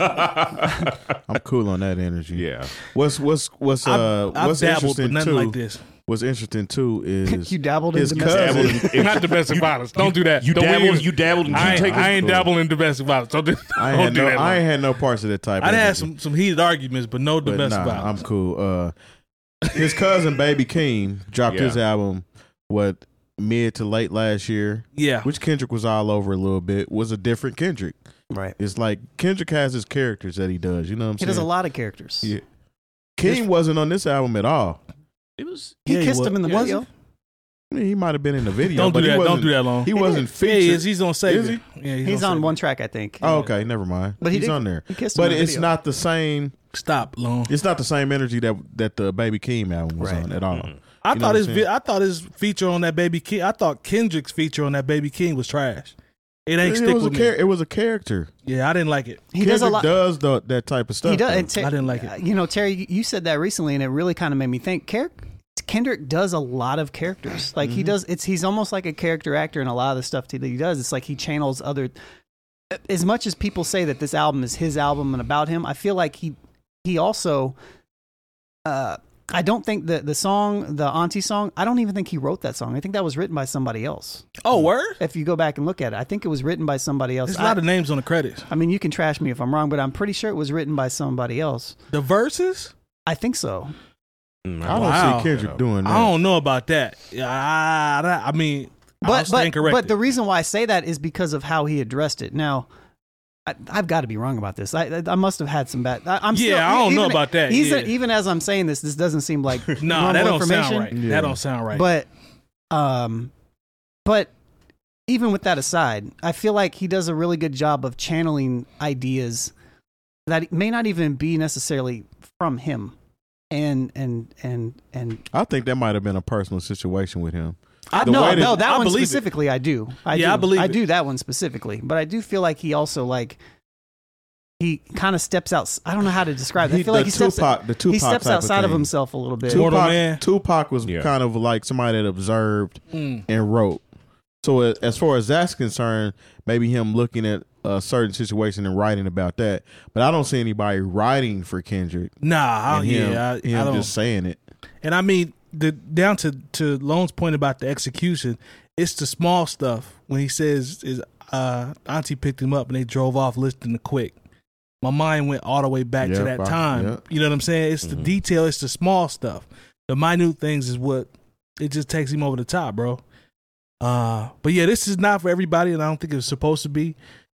man. I'm cool on that energy. Yeah. What's I've dabbled, but interesting nothing too? like this. What's interesting too is you dabbled in his domestic. cousin. Not domestic violence. Don't do that. You Don't dabbled. even- You dabbled. And I you take ain't dabbled in domestic violence. Don't do I don't ain't do no, that. I ain't had no parts of that type. I of done had energy. some heated arguments, but no But domestic nah, violence. I'm cool. His cousin Baby Keem dropped his album mid to late last year, Yeah. which Kendrick was all over a little bit. Was a different Kendrick. Right. It's like Kendrick has his characters that he does. You know what I'm He saying? does a lot of characters. Yeah. Keem wasn't on this album at all. It was. He Yeah, he kissed was. him in the Was video. I mean, he might have been in the video. Don't but do he that. wasn't- Don't do that long. He wasn't Yeah, featured. he is. He's on Save Is It. Yeah, He's on on Save one It. track, I think. Oh, okay, never mind. But He's did- on there. he kissed him But in the it's video. not the same. Stop, long. It's not the same energy that the Baby Keem album was Right. on at all. Mm-hmm. I You know thought what I'm saying? I thought his feature on that Baby King. I thought Kendrick's feature on that Baby King was trash. It ain't stick with me. It was a character. Yeah, I didn't like it. He does a lot. Does that type of stuff. He does. though. And I didn't like it. You know, Terry, you said that recently, and it really kind of made me think. Kendrick does a lot of characters. Like he does. He's almost like a character actor in a lot of the stuff that he does. It's like he channels other. As much as people say that this album is his album and about him, I feel like he also. I don't think the song, the Auntie song, I don't even think he wrote that song. I think that was written by somebody else. Oh, word? If you go back and look at it, I think it was written by somebody else. There's a lot of names on the credits. I mean, you can trash me if I'm wrong, but I'm pretty sure it was written by somebody else. The verses? I think so. I don't Wow. see Kendrick doing that. I don't know about that. I mean, I'll stand corrected. But the reason why I say that is because of how he addressed it. Now, I've got to be wrong about this. I must have had some bad. I'm Yeah, still, I don't know even- about that, yeah. Even as I'm saying this doesn't seem like no, normal that don't information. sound right. Yeah. That don't sound right. But even with that aside, I feel like he does a really good job of channeling ideas that may not even be necessarily from him. And I think that might have been a personal situation with him. I The way no, that- that I one believe it. specifically, I do. Yeah, I believe I it. do that one specifically, but I do feel like he also like he kind of steps out. I don't know how to describe it. I feel like he steps the Tupac he steps type outside of thing. himself a little bit. Mortal Man. Tupac was Yeah. kind of like somebody that observed Mm. and wrote. So as far as that's concerned, maybe him looking at a certain situation and writing about that. But I don't see anybody writing for Kendrick. Nah, And him, I him don't. just saying it. And I mean, down to Lone's point about the execution, it's the small stuff when he says his auntie picked him up and they drove off listening to Quick. My mind went all the way back to Yep, that time. yep. You know what I'm saying? It's the detail, it's the small stuff. The minute things is what it just takes him over the top, bro. But yeah, this is not for everybody, and I don't think it's supposed to be.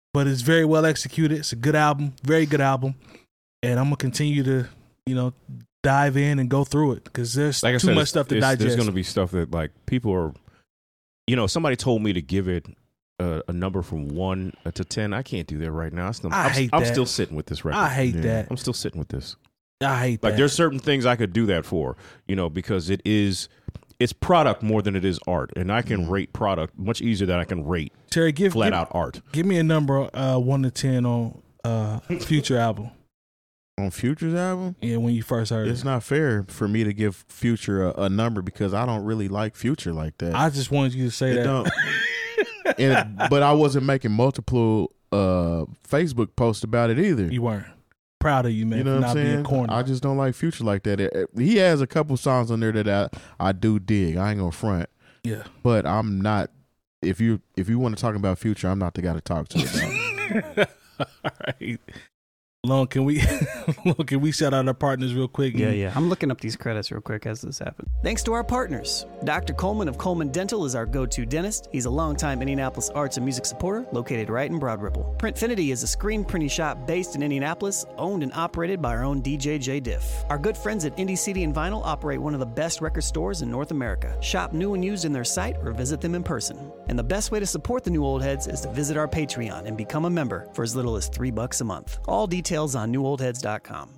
but it's very well executed. It's a good album, very good album, and I'm gonna continue to, dive in and go through it because there's Like I too said, much stuff to digest. There's going to be stuff that like people are, somebody told me to give it a number from 1 to 10. I can't do that right now. I'm still sitting with this record. I hate that. I'm still sitting with this. I hate Like that. there's certain things I could do that for, because it's product more than it is art, and I can rate product much easier than I can rate Terry, flat out art. Give me a number 1 to 10 on Future album. On Future's album? Yeah, when you first heard It's it. not fair for me to give Future a number because I don't really like Future like that. I just wanted you to say It that. but I wasn't making multiple Facebook posts about it either. You weren't. Proud of you, man, You know for what I'm not being saying? corny. I just don't like Future like that. He has a couple songs on there that I do dig. I ain't gonna front. Yeah. But I'm not. If you want to talk about Future, I'm not the guy to talk to about. All right. Long, can we shout out our partners real quick? Yeah. I'm looking up these credits real quick as this happens. Thanks to our partners. Dr. Coleman of Coleman Dental is our go-to dentist. He's a longtime Indianapolis arts and music supporter located right in Broad Ripple. Printfinity is a screen printing shop based in Indianapolis, owned and operated by our own DJ J. Diff. Our good friends at Indie CD and Vinyl operate one of the best record stores in North America. Shop new and used in their site or visit them in person. And the best way to support the New Old Heads is to visit our Patreon and become a member for as little as $3 a month. All details on newoldheads.com.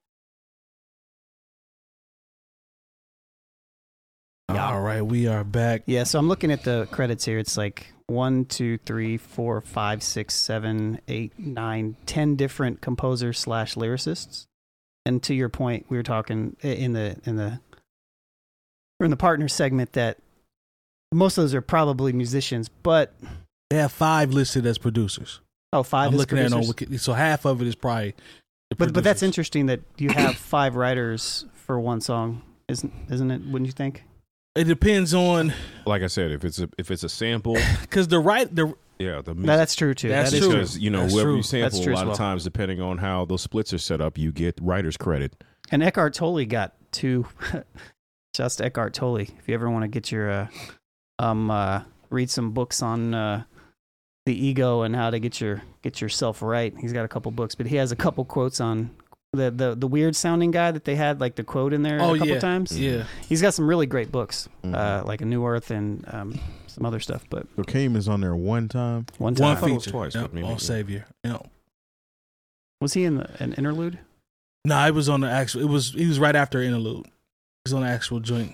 All right, we are back. Yeah, so I'm looking at the credits here. It's like 1, 2, 3, 4, 5, 6, 7, 8, 9, 10 different composers / lyricists. And to your point, we were talking in the partner segment that most of those are probably musicians, but They have 5 listed as producers. 5 I'm is looking at it on producers. Wiki, so half of it is probably the But that's producers. interesting that you have 5 writers for one song, isn't it? Wouldn't you think? It depends on Like I said, if it's a sample, because the yeah, the music. No, that's true too. That's That is true. Because That's whoever true. you sample, That's true a as lot well. of times, depending on how those splits are set up, you get writer's credit. And Eckhart Tolle got 2. Just Eckhart Tolle. If you ever want to get your read some books on the ego and how to get yourself right, he's got a couple books, but he has a couple quotes on the weird sounding guy that they had like the quote in there a couple times. Yeah. He's got some really great books, Mhm. like A New Earth and some other stuff. But Rakim is on there one time. one One time, thought it was feature. twice, Yep, but maybe- All Savior. was he in an interlude? No, it was on the actual. He was right after interlude. He was on the actual joint.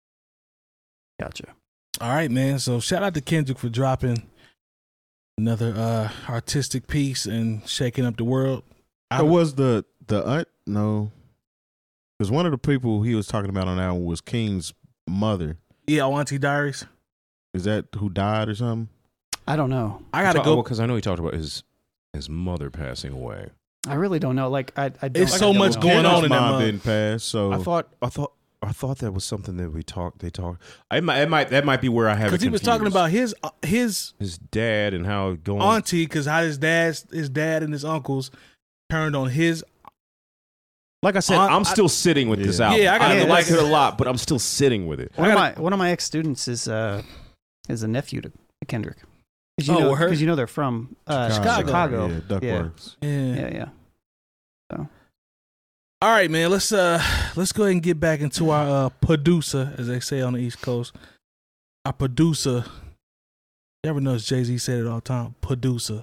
Gotcha. All right, man. So shout out to Kendrick for dropping another artistic piece and shaking up the world. It was the no, because one of the people he was talking about on that album was King's mother. Yeah, Auntie Diaries. Is that who died or something? I don't know. I gotta go. because I know he talked about his mother passing away. I really don't know. Like I don't. It's I so don't much know. going on Kendrick's in that mom mother. didn't pass, so I thought that was something that they talked. That might be where I have it Because he was talking confused. about his his dad and how going. auntie, because how his dad and his uncles turned on his. Like I said, I'm still sitting with this album. Yeah, I gotta I go like back. it a lot, but I'm still sitting with it. One of my ex students is a nephew to Kendrick. Oh, her? Because they're from Chicago. Yeah, Duckworths. Yeah. Yeah. All right, man. Let's go ahead and get back into our producer, as they say on the East Coast. Our producer. You ever notice Jay-Z said it all the time? Producer.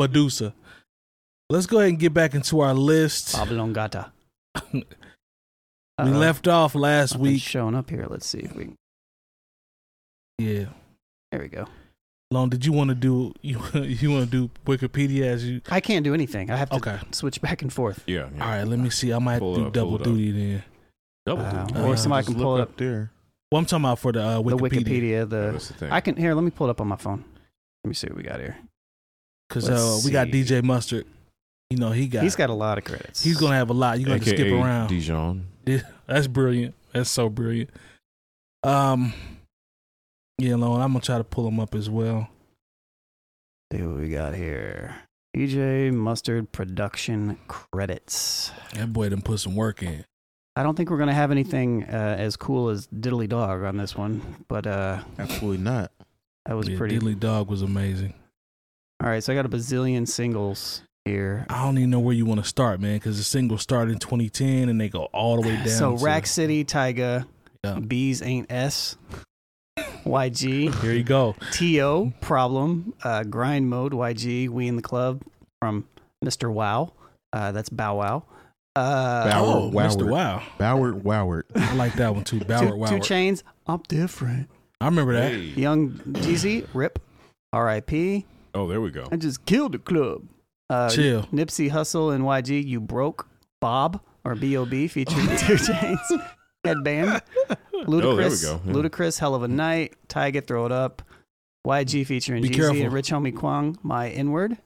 Let's go ahead and get back into our list. Pablo Ngata. We left off last Nothing's week. showing up here. Let's see if we. Yeah. There we go. Long, did you want to do Wikipedia as you? I can't do anything. I have to Okay. switch back and forth. Yeah. All right, let me see. I might Pull do it double up. duty then. Double duty. Or somebody can Just pull look it up. there. Well, I'm talking about for the The Wikipedia. Wikipedia. That's the thing. I can here. Let me pull it up on my phone. Let me see what we got here. Because Let's we got see. DJ Mustard. You know, He's got a lot of credits. He's gonna have a lot. You're gonna have to skip AKA around. Dijon. Yeah, that's brilliant. That's so brilliant. Yeah, Lone, I'm gonna try to pull him up as well. See what we got here. DJ Mustard production credits. That boy done put some work in. I don't think we're gonna have anything as cool as Diddly Dog on this one, but Absolutely not. that was Yeah, pretty. Diddly Dog was amazing. All right, so I got a bazillion singles here. I don't even know where you want to start, man, because the singles started in 2010 and they go all the way down. So to, Rack City, Tyga, Yeah. Bees Ain't S, YG, Here you go. T.O., Problem, Grind Mode, YG, We in the Club from Mr. Wow. That's Bow Wow. Oh, Woward. Mr. Wow. Woward. I like that one too. Ballard Wow. Two Chains, I'm Different. I remember that. Hey. Young Jeezy, RIP, R.I.P. Oh, there we go. I just killed the club. Chill. Nipsey Hussle and YG, You Broke, Bob, or B.O.B. featuring 2 Chains. Headband. Ludacris, go. Yeah. Ludacris, Hell of a Night. Tyga, Throw It Up. YG featuring Be Jeezy careful. and Rich Homie Kwang, My N-Word.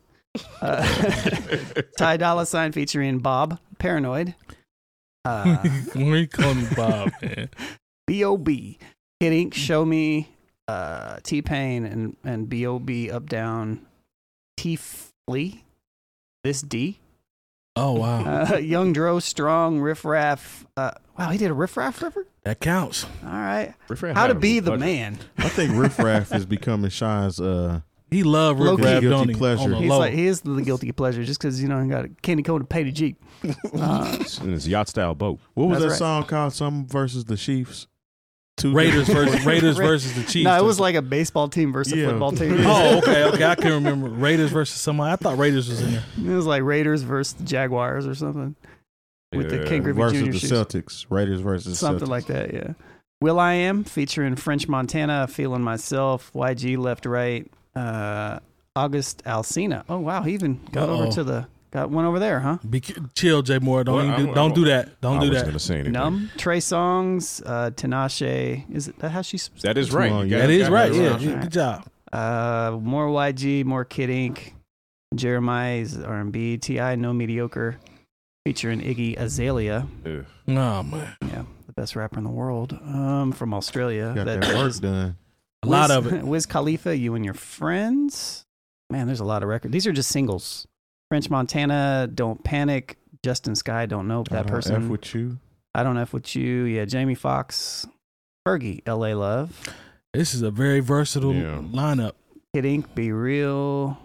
Ty Dolla $ign featuring Bob, Paranoid. Why you call me Bob, man? B.O.B. Kid Ink, Show Me, T-Pain, and B.O.B. Up Down, T-Flea, This D. Oh, wow. Young Dro, Strong, Riff Raff. Wow, he did a Riff Raff record? That counts. All right. Riff-Raff How had to a be the budget. man. I think Riff Raff is becoming Shine's He loved Riff Low-key Raff, guilty don't he? pleasure. On the He's low. like, he is the guilty pleasure just because, you know, he got a candy coat and paid a Jeep. In his yacht style boat. What was That's that right. song called? Some versus the Chiefs. Two Raiders different- versus the Chiefs. No, it was like a baseball team versus a Yeah. football team. Oh, okay. I can remember Raiders versus somebody. I thought Raiders was in there. It was like Raiders versus the Jaguars or something. With the Yeah. King Griffey versus Jr. the shoes. Celtics. Raiders versus Something Celtics. like that, yeah. Will I Am featuring French Montana, Feeling Myself, YG Left Right, August Alsina. Oh wow, he even got over Uh-oh. to the got one over there, huh? Chill, Jay Moore. Don't Well, even don't do that. Don't I do wasn't that. going to say anything. Numb, Trey Songs, Tinashe. Is it that how she? That is right. Come on, You yeah. got- That is got right. that Yeah, right. good job. More YG, more Kid Ink, Jeremiah's R&B, T.I. No Mediocre, featuring Iggy Azalea. Yeah. Oh man, Yeah, the best rapper in the world. From Australia. Got that work is- done. a lot of it. Wiz Khalifa, You and Your Friends. Man, there's a lot of records. These are just singles. French Montana, Don't Panic. Justin Sky, don't know I that don't person. F with you. I don't F with you. Yeah, Jamie Foxx, Fergie, L.A. Love, This is a very versatile Yeah. lineup. Kid Ink, Be Real.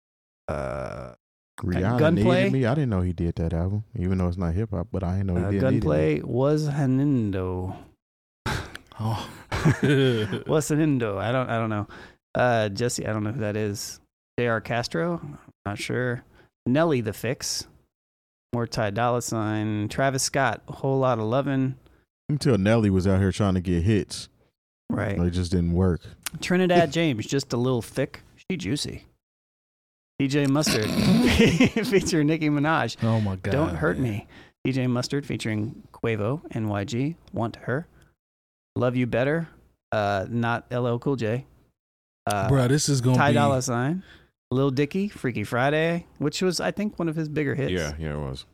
Rihanna Gunplay. Needed Me. I didn't know he did that album, even though it's not hip hop. But I didn't know he did. Needed Me. Gunplay was Hanindo. Oh, What's Hanindo? I don't know. Jesse, I don't know who that is. J.R. Castro, not sure. Nelly the Fix. More Ty Dolla $ign. Travis Scott, A Whole Lot of Lovin'. Until Nelly was out here trying to get hits, Right. it just didn't work. Trinidad James, Just a Little Thick. She juicy. DJ Mustard featuring Nicki Minaj. oh my God! Don't Hurt man. Me. DJ Mustard featuring Quavo, NYG, Want Her. Love You Better, not LL Cool J. Bruh, this is gonna Ty be. Dolla $ign. Lil Dicky, Freaky Friday, which was, I think, one of his bigger hits. Yeah, it was.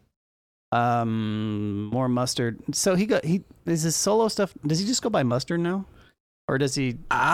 More Mustard. So he is his solo stuff. Does he just go by Mustard now? Or does he?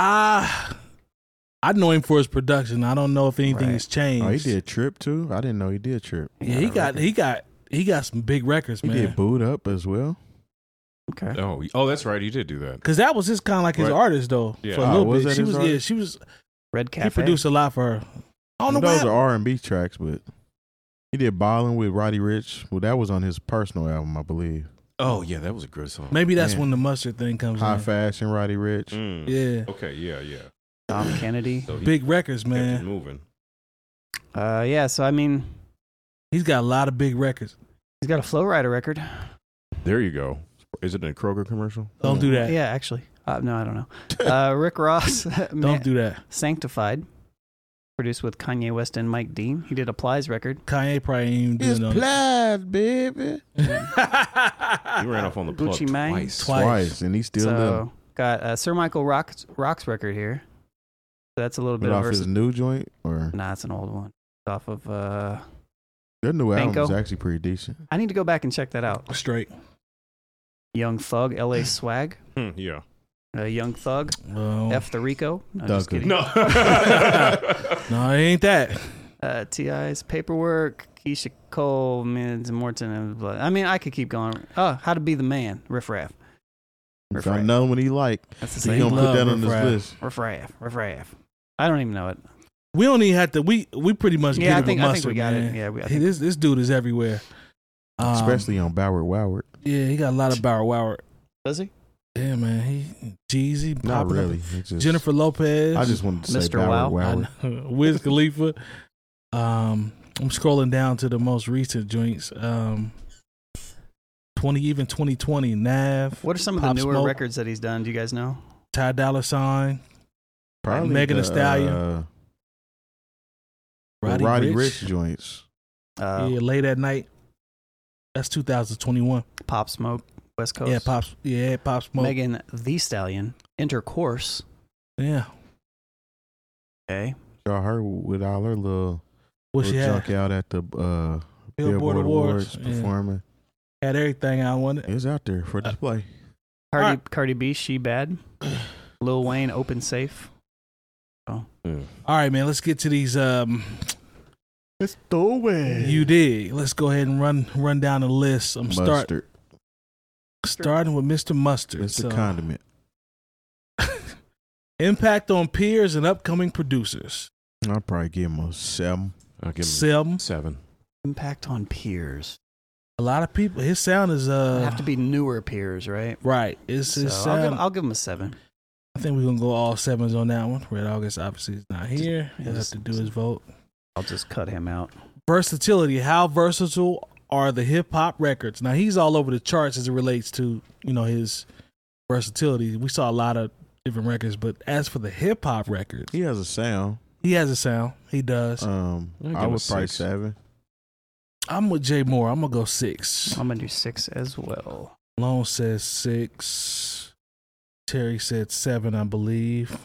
I know him for his production. I don't know if anything Right. has changed. Oh, he did Trip too. I didn't know he did Trip. Yeah, he got some big records, He man. did Boot Up as well. Okay. Oh, that's right. He did do that. Because that was his kind of like his Right. artist though. Yeah. For a Oh, little was bit, that she his was. artist? Yeah, she was. Red He Cafe. produced a lot for her. I don't know Those what. are R&B tracks, but he did Ballin' with Roddy Ricch. Well, that was on his personal album, I believe. Oh, yeah, that was a good song. Maybe that's Man. when the mustard thing comes High in. Fashion, Roddy Ricch. Mm. Yeah, Okay, yeah. Tom Kennedy. So he big records, kept it man. moving. Yeah. So I mean, He's got a lot of big records. he's got a Flow Rider record. There you go. Is it a Kroger commercial? Don't do that. Yeah, actually. No, I don't know. Rick Ross. Don't do that. Sanctified. Produced with Kanye West and Mike Dean. He did a Plies record. Kanye probably ain't even It's doing it. Plaid, baby. He ran off on the plug Gucci Mane. twice. Twice, and he still living. So got Sir Michael Rock's record here. So that's a little bit But of off his versatility. new joint, or Nah, it's an old one. It's off of. their new album is Banco? actually pretty decent. I need to go back and check that out. Straight. Young Thug, L.A. Swag. Yeah. Young Thug, Well, F the Rico. No, just Thugger. kidding. No. no, it ain't that. T.I.'s Paperwork, Keisha Cole, Mids Morton, and blah. I mean, I could keep going. Oh, How to Be the Man, Riff Raff. Riff Found Raff. another one he like. That's the He same. Love gonna put that on Riff his Raff. list. Riff Raff. I don't even know it. We don't even have to. We pretty much Yeah, get it with I Mustard. think we got man. it. Yeah, I Hey, think this dude is everywhere. Especially on Bauer. Yeah, he got a lot of Bower Wow. does he? Yeah, man. He Jeezy, Not popping up. really. It's just, Jennifer Lopez. I just wanted to say Mr. Bauer Wow. Wow. Wiz Khalifa. I'm scrolling down to the most recent joints. 2020, Nav. What are some of Pop the newer Smoke. records that he's done? Do you guys know? Ty Dolla $ign, Probably Megan Thee Stallion. Roddy Ricch joints. Yeah, Late at Night. That's 2021. Pop Smoke, West Coast. Yeah, Pop Smoke. Megan Thee Stallion, Intercourse. Yeah. Okay. Y'all heard with all her little What she had? junk out at the Billboard Awards. Yeah. performing. Had everything I wanted. It's out there for display. Cardi B, She Bad. Lil Wayne, Open Safe. All right, man. Let's get to these. It's the way. You dig? Let's go ahead and run down the list. I'm Mustard. starting with Mr. Mustard. It's the condiment. Impact on peers and upcoming producers. I'll probably give him a 7. I'll give him 7. 7. Impact on peers. A lot of people. His sound is Have to be newer peers, right? right. It's his So sound. I'll give him a 7. I think we're gonna go all 7s on that one. Red August obviously is not here. He'll have Just- to do his vote. I'll just cut him out. Versatility. How versatile are the hip hop records? Now he's all over the charts as it relates to his versatility. We saw a lot of different records, but as for the hip hop records, He has a sound. he has a sound. He does. I him would a probably 6. 7. I'm with Jay Moore. I'm gonna go 6. I'm going to do 6 as well. Lone says 6. Terry said 7, I believe.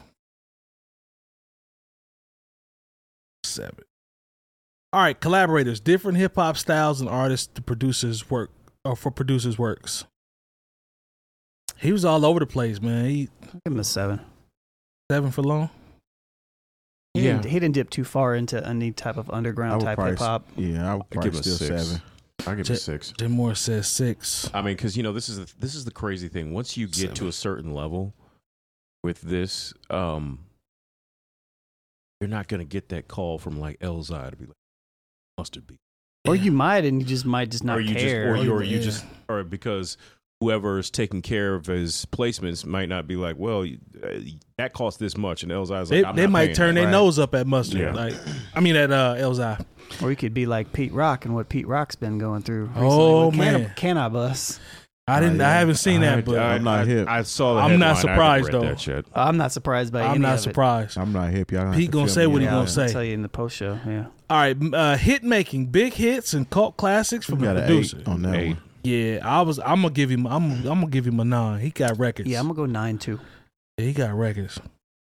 7. All right, collaborators, different hip hop styles and artists to producers work or for producers works. He was all over the place, man. I'll give him a 7. 7 for Lone. He, Yeah. didn't, he didn't dip too far into any type of underground type probably hip hop. Yeah, I would probably give him a still 6. 7. I'll give him a 6. Jay Moore says 6. I mean, because this is the crazy thing. Once you get to a certain level with this, you're not gonna get that call from like Elzai to be like Mustard beat, Or you might, and you just might just not or you care. or because whoever's taking care of his placements might not be like, well, that costs this much, and Elzai's like, They might turn their Right. nose up at Mustard. Yeah. Like, I mean at Elzai. Or you could be like Pete Rock and what Pete Rock's been going through recently. Oh, with man. Cannabis. I haven't seen that, but I'm not hip. I saw the I'm not headline. I surprised, haven't read though. That shit. I'm not surprised by any I'm not of it. surprised. I'm not hip. Y'all don't Pete have to gonna fill say me what he in. gonna I'll say. tell you in the post show. Yeah. All right, hit making, big hits and cult classics from We the got an producer. 8 on that 8. one. Yeah, I'm gonna give him. I'm gonna give him a 9. He got records. Yeah, I'm gonna go 9 too. Yeah, he got records.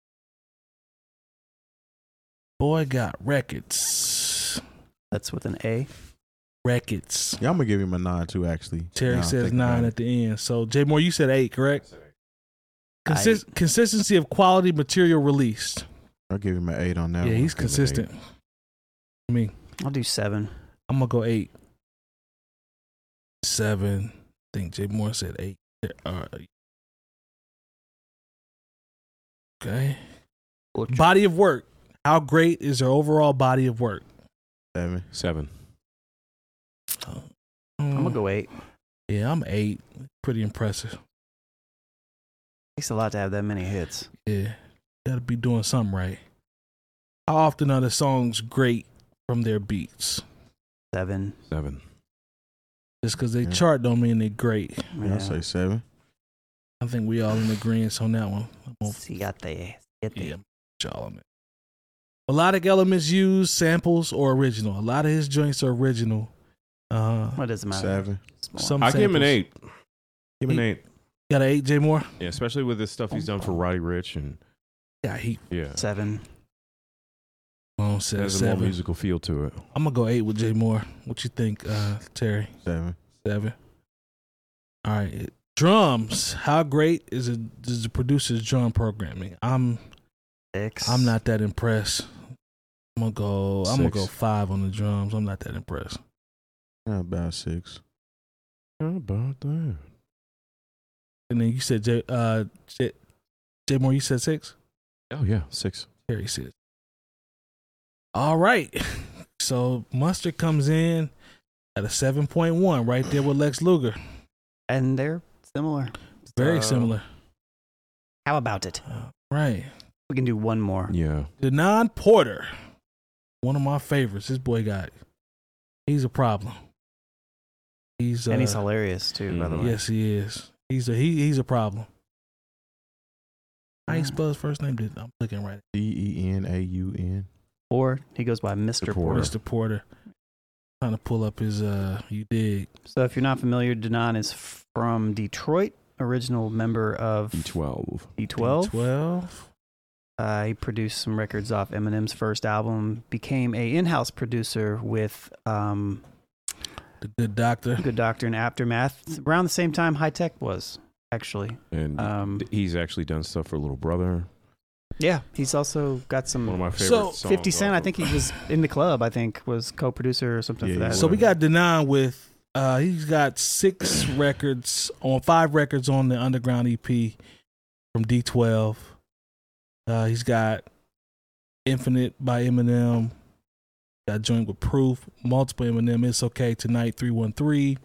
Boy got records. That's with an A. Records. Yeah, I'm gonna give him a 9 too. Actually, Terry Now I'm says thinking 9 about at the end. So Jay Moore, you said 8, correct? I- Consistency of quality material released. I'll give him an 8 on that. Yeah, one. he's I'll give him an consistent. I mean, I'll do 7. I'm gonna go 8. 7. I think Jay Moore said 8. Okay. Body of work. How great is their overall body of work? 8. 7. I'm gonna go 8. Yeah, I'm 8. Pretty impressive. Takes a lot to have that many hits. Yeah, gotta be doing something right. How often are the songs great from their beats? 7. 7. Just because they Yeah. chart don't mean they're great. Yeah, I'll say 7. I think we all in agreement on that one. Siete. Yeah, y'all on it. Melodic elements used, samples, or original. A lot of his joints are original. What does it matter? 7. Some I give him an samples. 8. Give him an 8. Got an 8, Jay Moore? Yeah, especially with the stuff he's done for Roddy Ricch and Yeah, he 7. says has a more 7. musical feel to it. I'm gonna go 8 with Jay Moore. What you think, Terry? 7. 7. All right. Drums. How great is the producer's drum programming? I'm 6. not that impressed. I'm gonna 6. go 5 on the drums. I'm not that impressed. About 6. How about that? And then you said Jay Moore. You said 6. Oh yeah, 6. Terry said All right. So Mustard comes in at a 7.1, right there with Lex Luger. And they're similar. Very So, similar. How about it? Right. We can do one more. Yeah. Denon Porter. One of my favorites. This boy he's a problem. And he's hilarious too, by the way. Yes, he is. He's a problem. How you spell his first name? I'm looking right. Denaun. Or he goes by Mr. Porter. Mr. Porter. Trying to pull up his you dig. So if you're not familiar, Denon is from Detroit, original member of D12. D12. He produced some records off Eminem's first album, became a in-house producer with The Good Doctor. Good Doctor and Aftermath around the same time High Tech was, actually. And he's actually done stuff for Little Brother. Yeah, he's also got some. One of my favorite songs. 50 Cent, I think he was in the club, was co-producer or something for that. So we got Denon with, he's got 5 records on the Underground EP from D12. He's got Infinite by Eminem. Got joint with Proof, multiple Eminem, It's Okay Tonight, 313.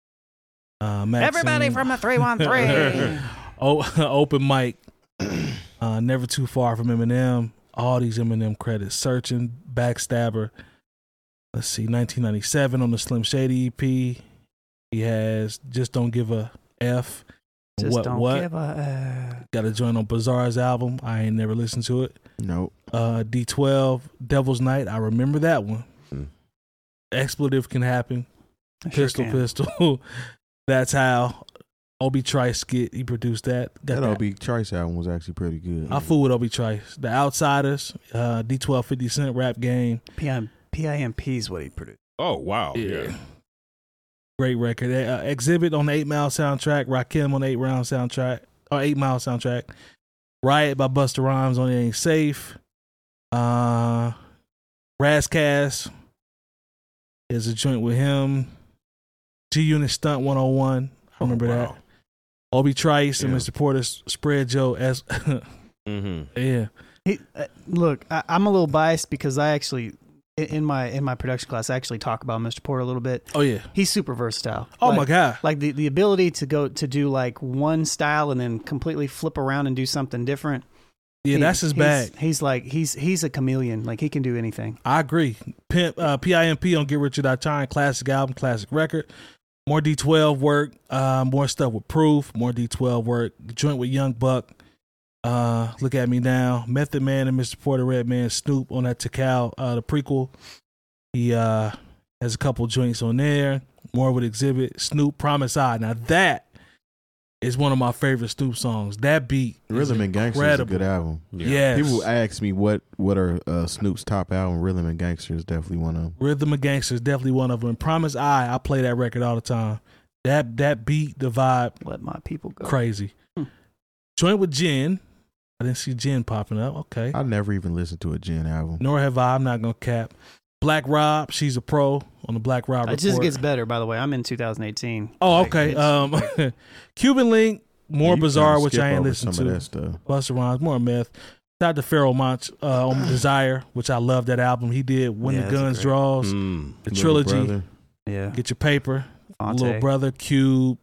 Everybody from the 313. Open Mic. Never Too Far from Eminem. All these Eminem credits. Searching, Backstabber. Let's see, 1997 on the Slim Shady EP. He has Just Don't Give a F. Just Don't Give a Got a joint on Bizarre's album. I ain't never listened to it. Nope. D12, Devil's Night. I remember that one. Expletive Can Happen. Pistol. That's How. Obi Trice skit, he produced that. That Obi Trice album was actually pretty good. I fool with Obi Trice. The Outsiders, D12 50 Cent Rap Game. PIMP is what he produced. Oh, wow. Yeah. Great record. Exhibit on the 8 Mile soundtrack. Rakim on the 8 Mile soundtrack. Riot by Busta Rhymes on It Ain't Safe. Razzcast. There's a joint with him. G-Unit Stunt 101. I remember that. Obi Trice and Mr. Porter Spread Joe as Yeah. Look, I'm a little biased because I actually in my production class I actually talk about Mr. Porter a little bit. Oh yeah. He's super versatile. Oh my God. Like the ability to do like one style and then completely flip around and do something different. Yeah, that's his bag. He's a chameleon. Like he can do anything. I agree. PIMP on Get Rich or Die Trying, classic album, classic record. More D12 work, more stuff with Proof, more D12 work, joint with Young Buck, Look At Me Now, Method Man and Mr. Porter Redman, Snoop on that Tikal, the prequel. He has a couple joints on there, more with Exhibit, Snoop, Promise I. Now that is one of my favorite Snoop songs. That beat Rhythm and Gangster is a good album. Yeah. Yes. People ask me what are Snoop's top album. Rhythm and Gangster is definitely one of them. Rhythm and Gangster is definitely one of them. And Promise I play that record all the time. That beat, the vibe. Let My People Go. Crazy. Joint with Jen. I didn't see Jen popping up. Okay. I never even listened to a Jen album. Nor have I. I'm not going to cap. Black Rob, She's a Pro on the Black Rob report. It just gets better, by the way. I'm in 2018. Oh, okay. Cuban Link, more Bizarre, which I ain't listened to. Busta Rhymes, more Meth. Shout out to Pharoah Monch on Desire, which I love that album. He did When the Guns Draws, the trilogy. Yeah. Get Your Paper, Fonte. Little Brother, Cube,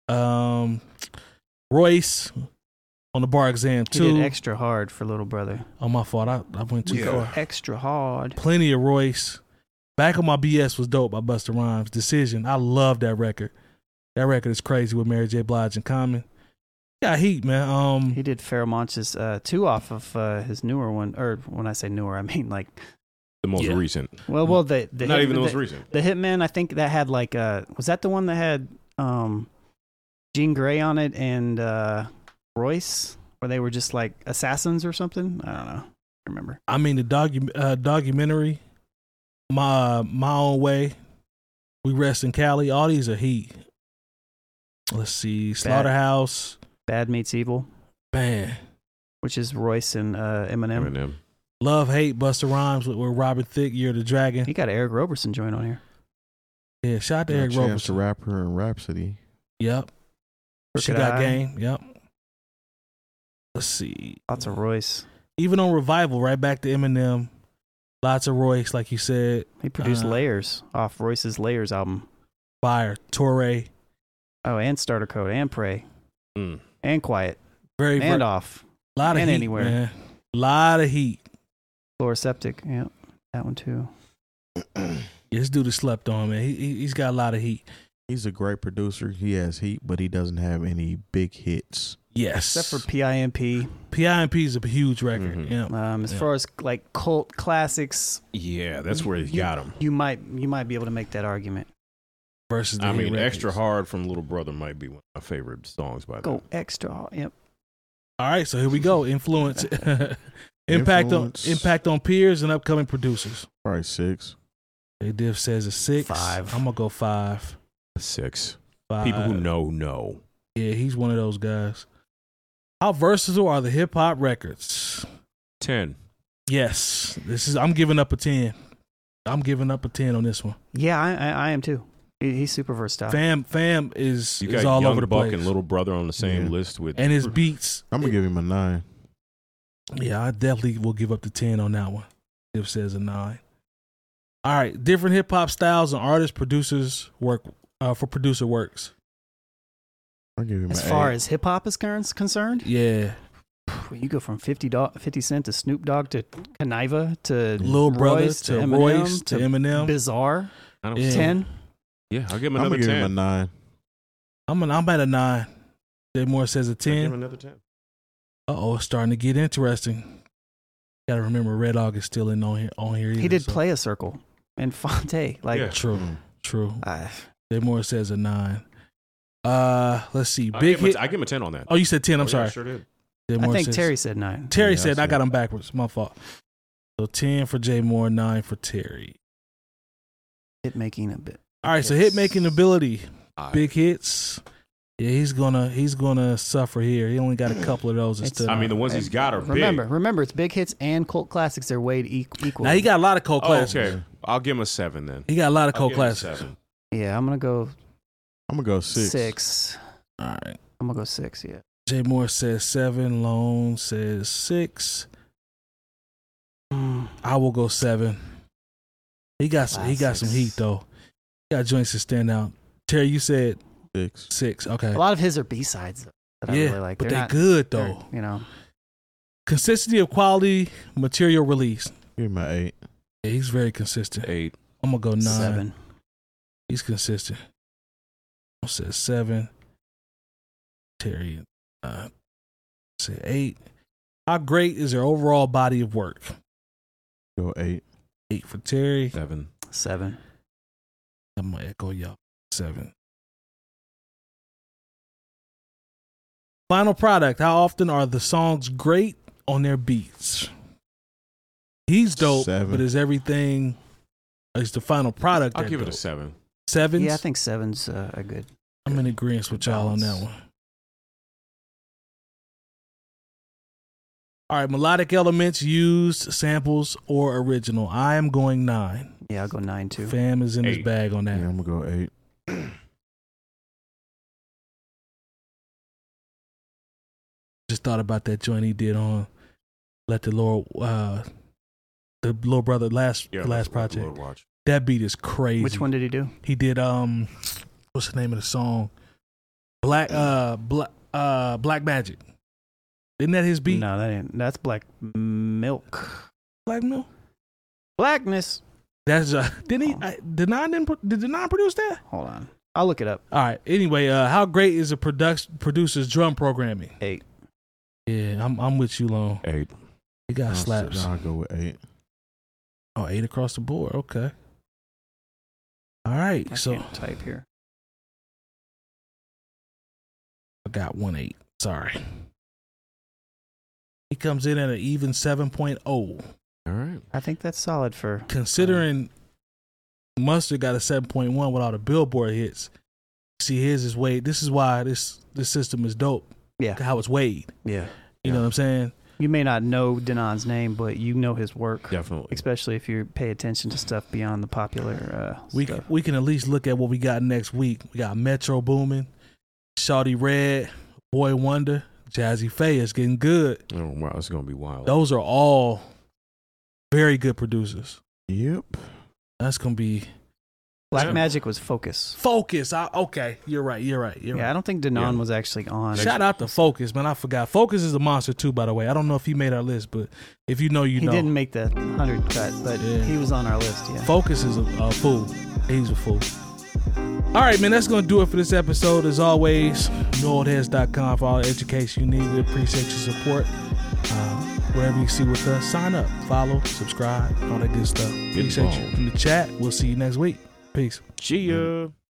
Royce on the Bar Exam 2. He did Extra Hard for Little Brother. Oh, my fault. I went too far. Extra Hard. Plenty of Royce. Back on My BS was dope by Busta Rhymes. Decision. I love that record. That record is crazy with Mary J. Blige and Common. Got heat, man. He did Pharoah Monch's 2 off of his newer one. Or when I say newer, I mean like the most recent. Well, the not even the most recent. The Hitman, I think that had like was that the one that had Jean Grey on it and Royce, where they were just like assassins or something? I don't know. I remember. I mean the documentary, My Own Way, We Rest in Cali. All these are heat. Let's see, Slaughterhouse, Bad Meets Evil, man, which is Royce and Eminem. Love Hate, Busta Rhymes with Robert Thicke, Year of the Dragon. He got Eric Roberson joint on here. Yeah, shout out to Eric Roberson. Chance the Rapper and Rhapsody. Yep. She Got Game. Yep. Let's see. Lots of Royce. Even on Revival, right back to Eminem. Lots of Royce, like you said. He produced Layers off Royce's Layers album. Fire. Torre. Oh, and Starter Code, and Pray, and Quiet, Very and Off, lot of and heat, Anywhere. Man. Lot of heat. Fluoroseptic, yeah, that one too. Yeah, this dude has slept on, man. He's got a lot of heat. He's a great producer. He has heat, but he doesn't have any big hits. Yes. Except for PIMP. PIMP is a huge record. Mm-hmm. Yeah. As far as like cult classics, Yeah, that's where he's got him. You might be able to make that argument. Versus the I hit mean, records. Extra Hard from Little Brother might be one of my favorite songs by them. Go extra hard. Yep. All right, so here we go. Influence. Impact on peers and upcoming producers. Probably 6. Hey, Div says a 6. 5. I'm gonna go 5. 6. 5. People who know. Yeah, he's one of those guys. How versatile are the hip hop records? 10. Yes, I'm giving up a 10. I'm giving up a 10 on this one. Yeah, I am too. He's super versatile. Fam is You got all Young over the Buck place. and Little Brother on the same list with, and his beats. I'm going to give him a 9. Yeah, I definitely will give up the 10 on that one. Div says a 9. All right, different hip hop styles and artists, producers work for producer works. I'll give him As an far 8. as hip hop is concerned, Yeah, you go from 50 Cent to Snoop Dogg to Kaniva to Lil Brother Royce to Royce to Eminem. Bizarre. I don't Yeah. 10. Yeah, I'll give him I'm another going to give 10. him a 9. I'm at a 9. Jay Moore says a I'll give him 10. another 10. It's starting to get interesting. Got to remember Red Dog is still in on here. He either, did so. Play a Circle and Fonte. Like, Yeah. True. I- Jay Moore says a 9. Let's see. I Big hit. give him a 10 on that. Oh, you said 10. I'm Yeah, sorry. I sure did. Jay I Moore think says- Terry said 9. Terry Yeah, said I I got said- him backwards. My fault. So 10 for Jay Moore, 9 for Terry. Hit making a bit. All right, so hit making ability, Five. big hits. Yeah, he's gonna suffer here. He only got a couple of those. It's- Instead. I mean, the ones he's got are Remember, it's big hits and cult classics. They're weighed equal. Now he got a lot of cult big. classics. Okay, I'll give him a 7 then. He got a lot of I'll cult give him a classics. 7. Yeah, I'm gonna go I'm going to go 6. 6. All right. I'm gonna go 6. Yeah. Jay Moore says 7. Lone says 6. I will go 7. He got some heat though. He got joints to stand out. Terry, you said 6. 6. Okay. A lot of his are B-sides that I Yeah, really like. but They're they're not good they're, though. You know, Consistency of quality material release. Give him an 8. Yeah, he's very consistent. 8. I'm gonna go 9. 7. He's consistent. I said 7. Terry said 8. How great is their overall body of work? Go 8. 8 for Terry. 7. 7. I'm gonna echo y'all. 7. Final product. How often are the songs great on their beats? He's dope, 7. but is everything? Is the final product? I'll that give it a dope? 7. 7s? Yeah, I think 7's a good. I'm in agreement with y'all on that balance. one. All right, melodic elements used, samples, or original. I am going 9. Yeah, I'll go 9 too. Fam is in his 8. bag on that. Yeah, I'm going to go 8. Just thought about that joint he did on Let the Lord, the Little Brother last project. Lord watch. That beat is crazy. Which one did he do? He did what's the name of the song? Black Magic. Isn't that his beat? No, that ain't. That's Black Milk. Black Milk. Blackness. That's did Denon produce that? Hold on, I'll look it up. All right. Anyway, how great is a producer's drum programming? 8. Yeah, I'm with you, Lone. 8. He got slaps. I'll go with 8. Oh, 8 across the board. Okay. All right. I So can't type here. I got 1-8. Sorry. He comes in at an even 7.0. All right. I think that's solid for. Considering Mustard got a 7.1 with all the Billboard hits. See, his is weighed. This is why this system is dope. Yeah. How it's weighed. Yeah. You know what I'm saying? You may not know Denon's name, but you know his work. Definitely. Especially if you pay attention to stuff beyond the popular stuff. We can at least look at what we got next week. We got Metro booming, Shawty Red, Boy Wonder, Jazzy Faye is getting good. Oh, wow. It's going to be wild. Those are all Very good producers. Yep. That's gonna be Black Magic was Focus. Focus. Okay, you're right. Yeah, I don't think Denon was actually on. Shout out to Focus, man. I forgot. Focus is a monster too, by the way. I don't know if he made our list, but if you know, you know. He didn't make the 100 cut, but he was on our list. Yeah. Focus is a fool. He's a fool. All right, man. That's gonna do it for this episode. As always, newoldheads.com for all the education you need. We appreciate your support. Wherever you see with us, sign up, follow, subscribe, all that good stuff. Appreciate you in the chat. We'll see you next week. Peace. See ya.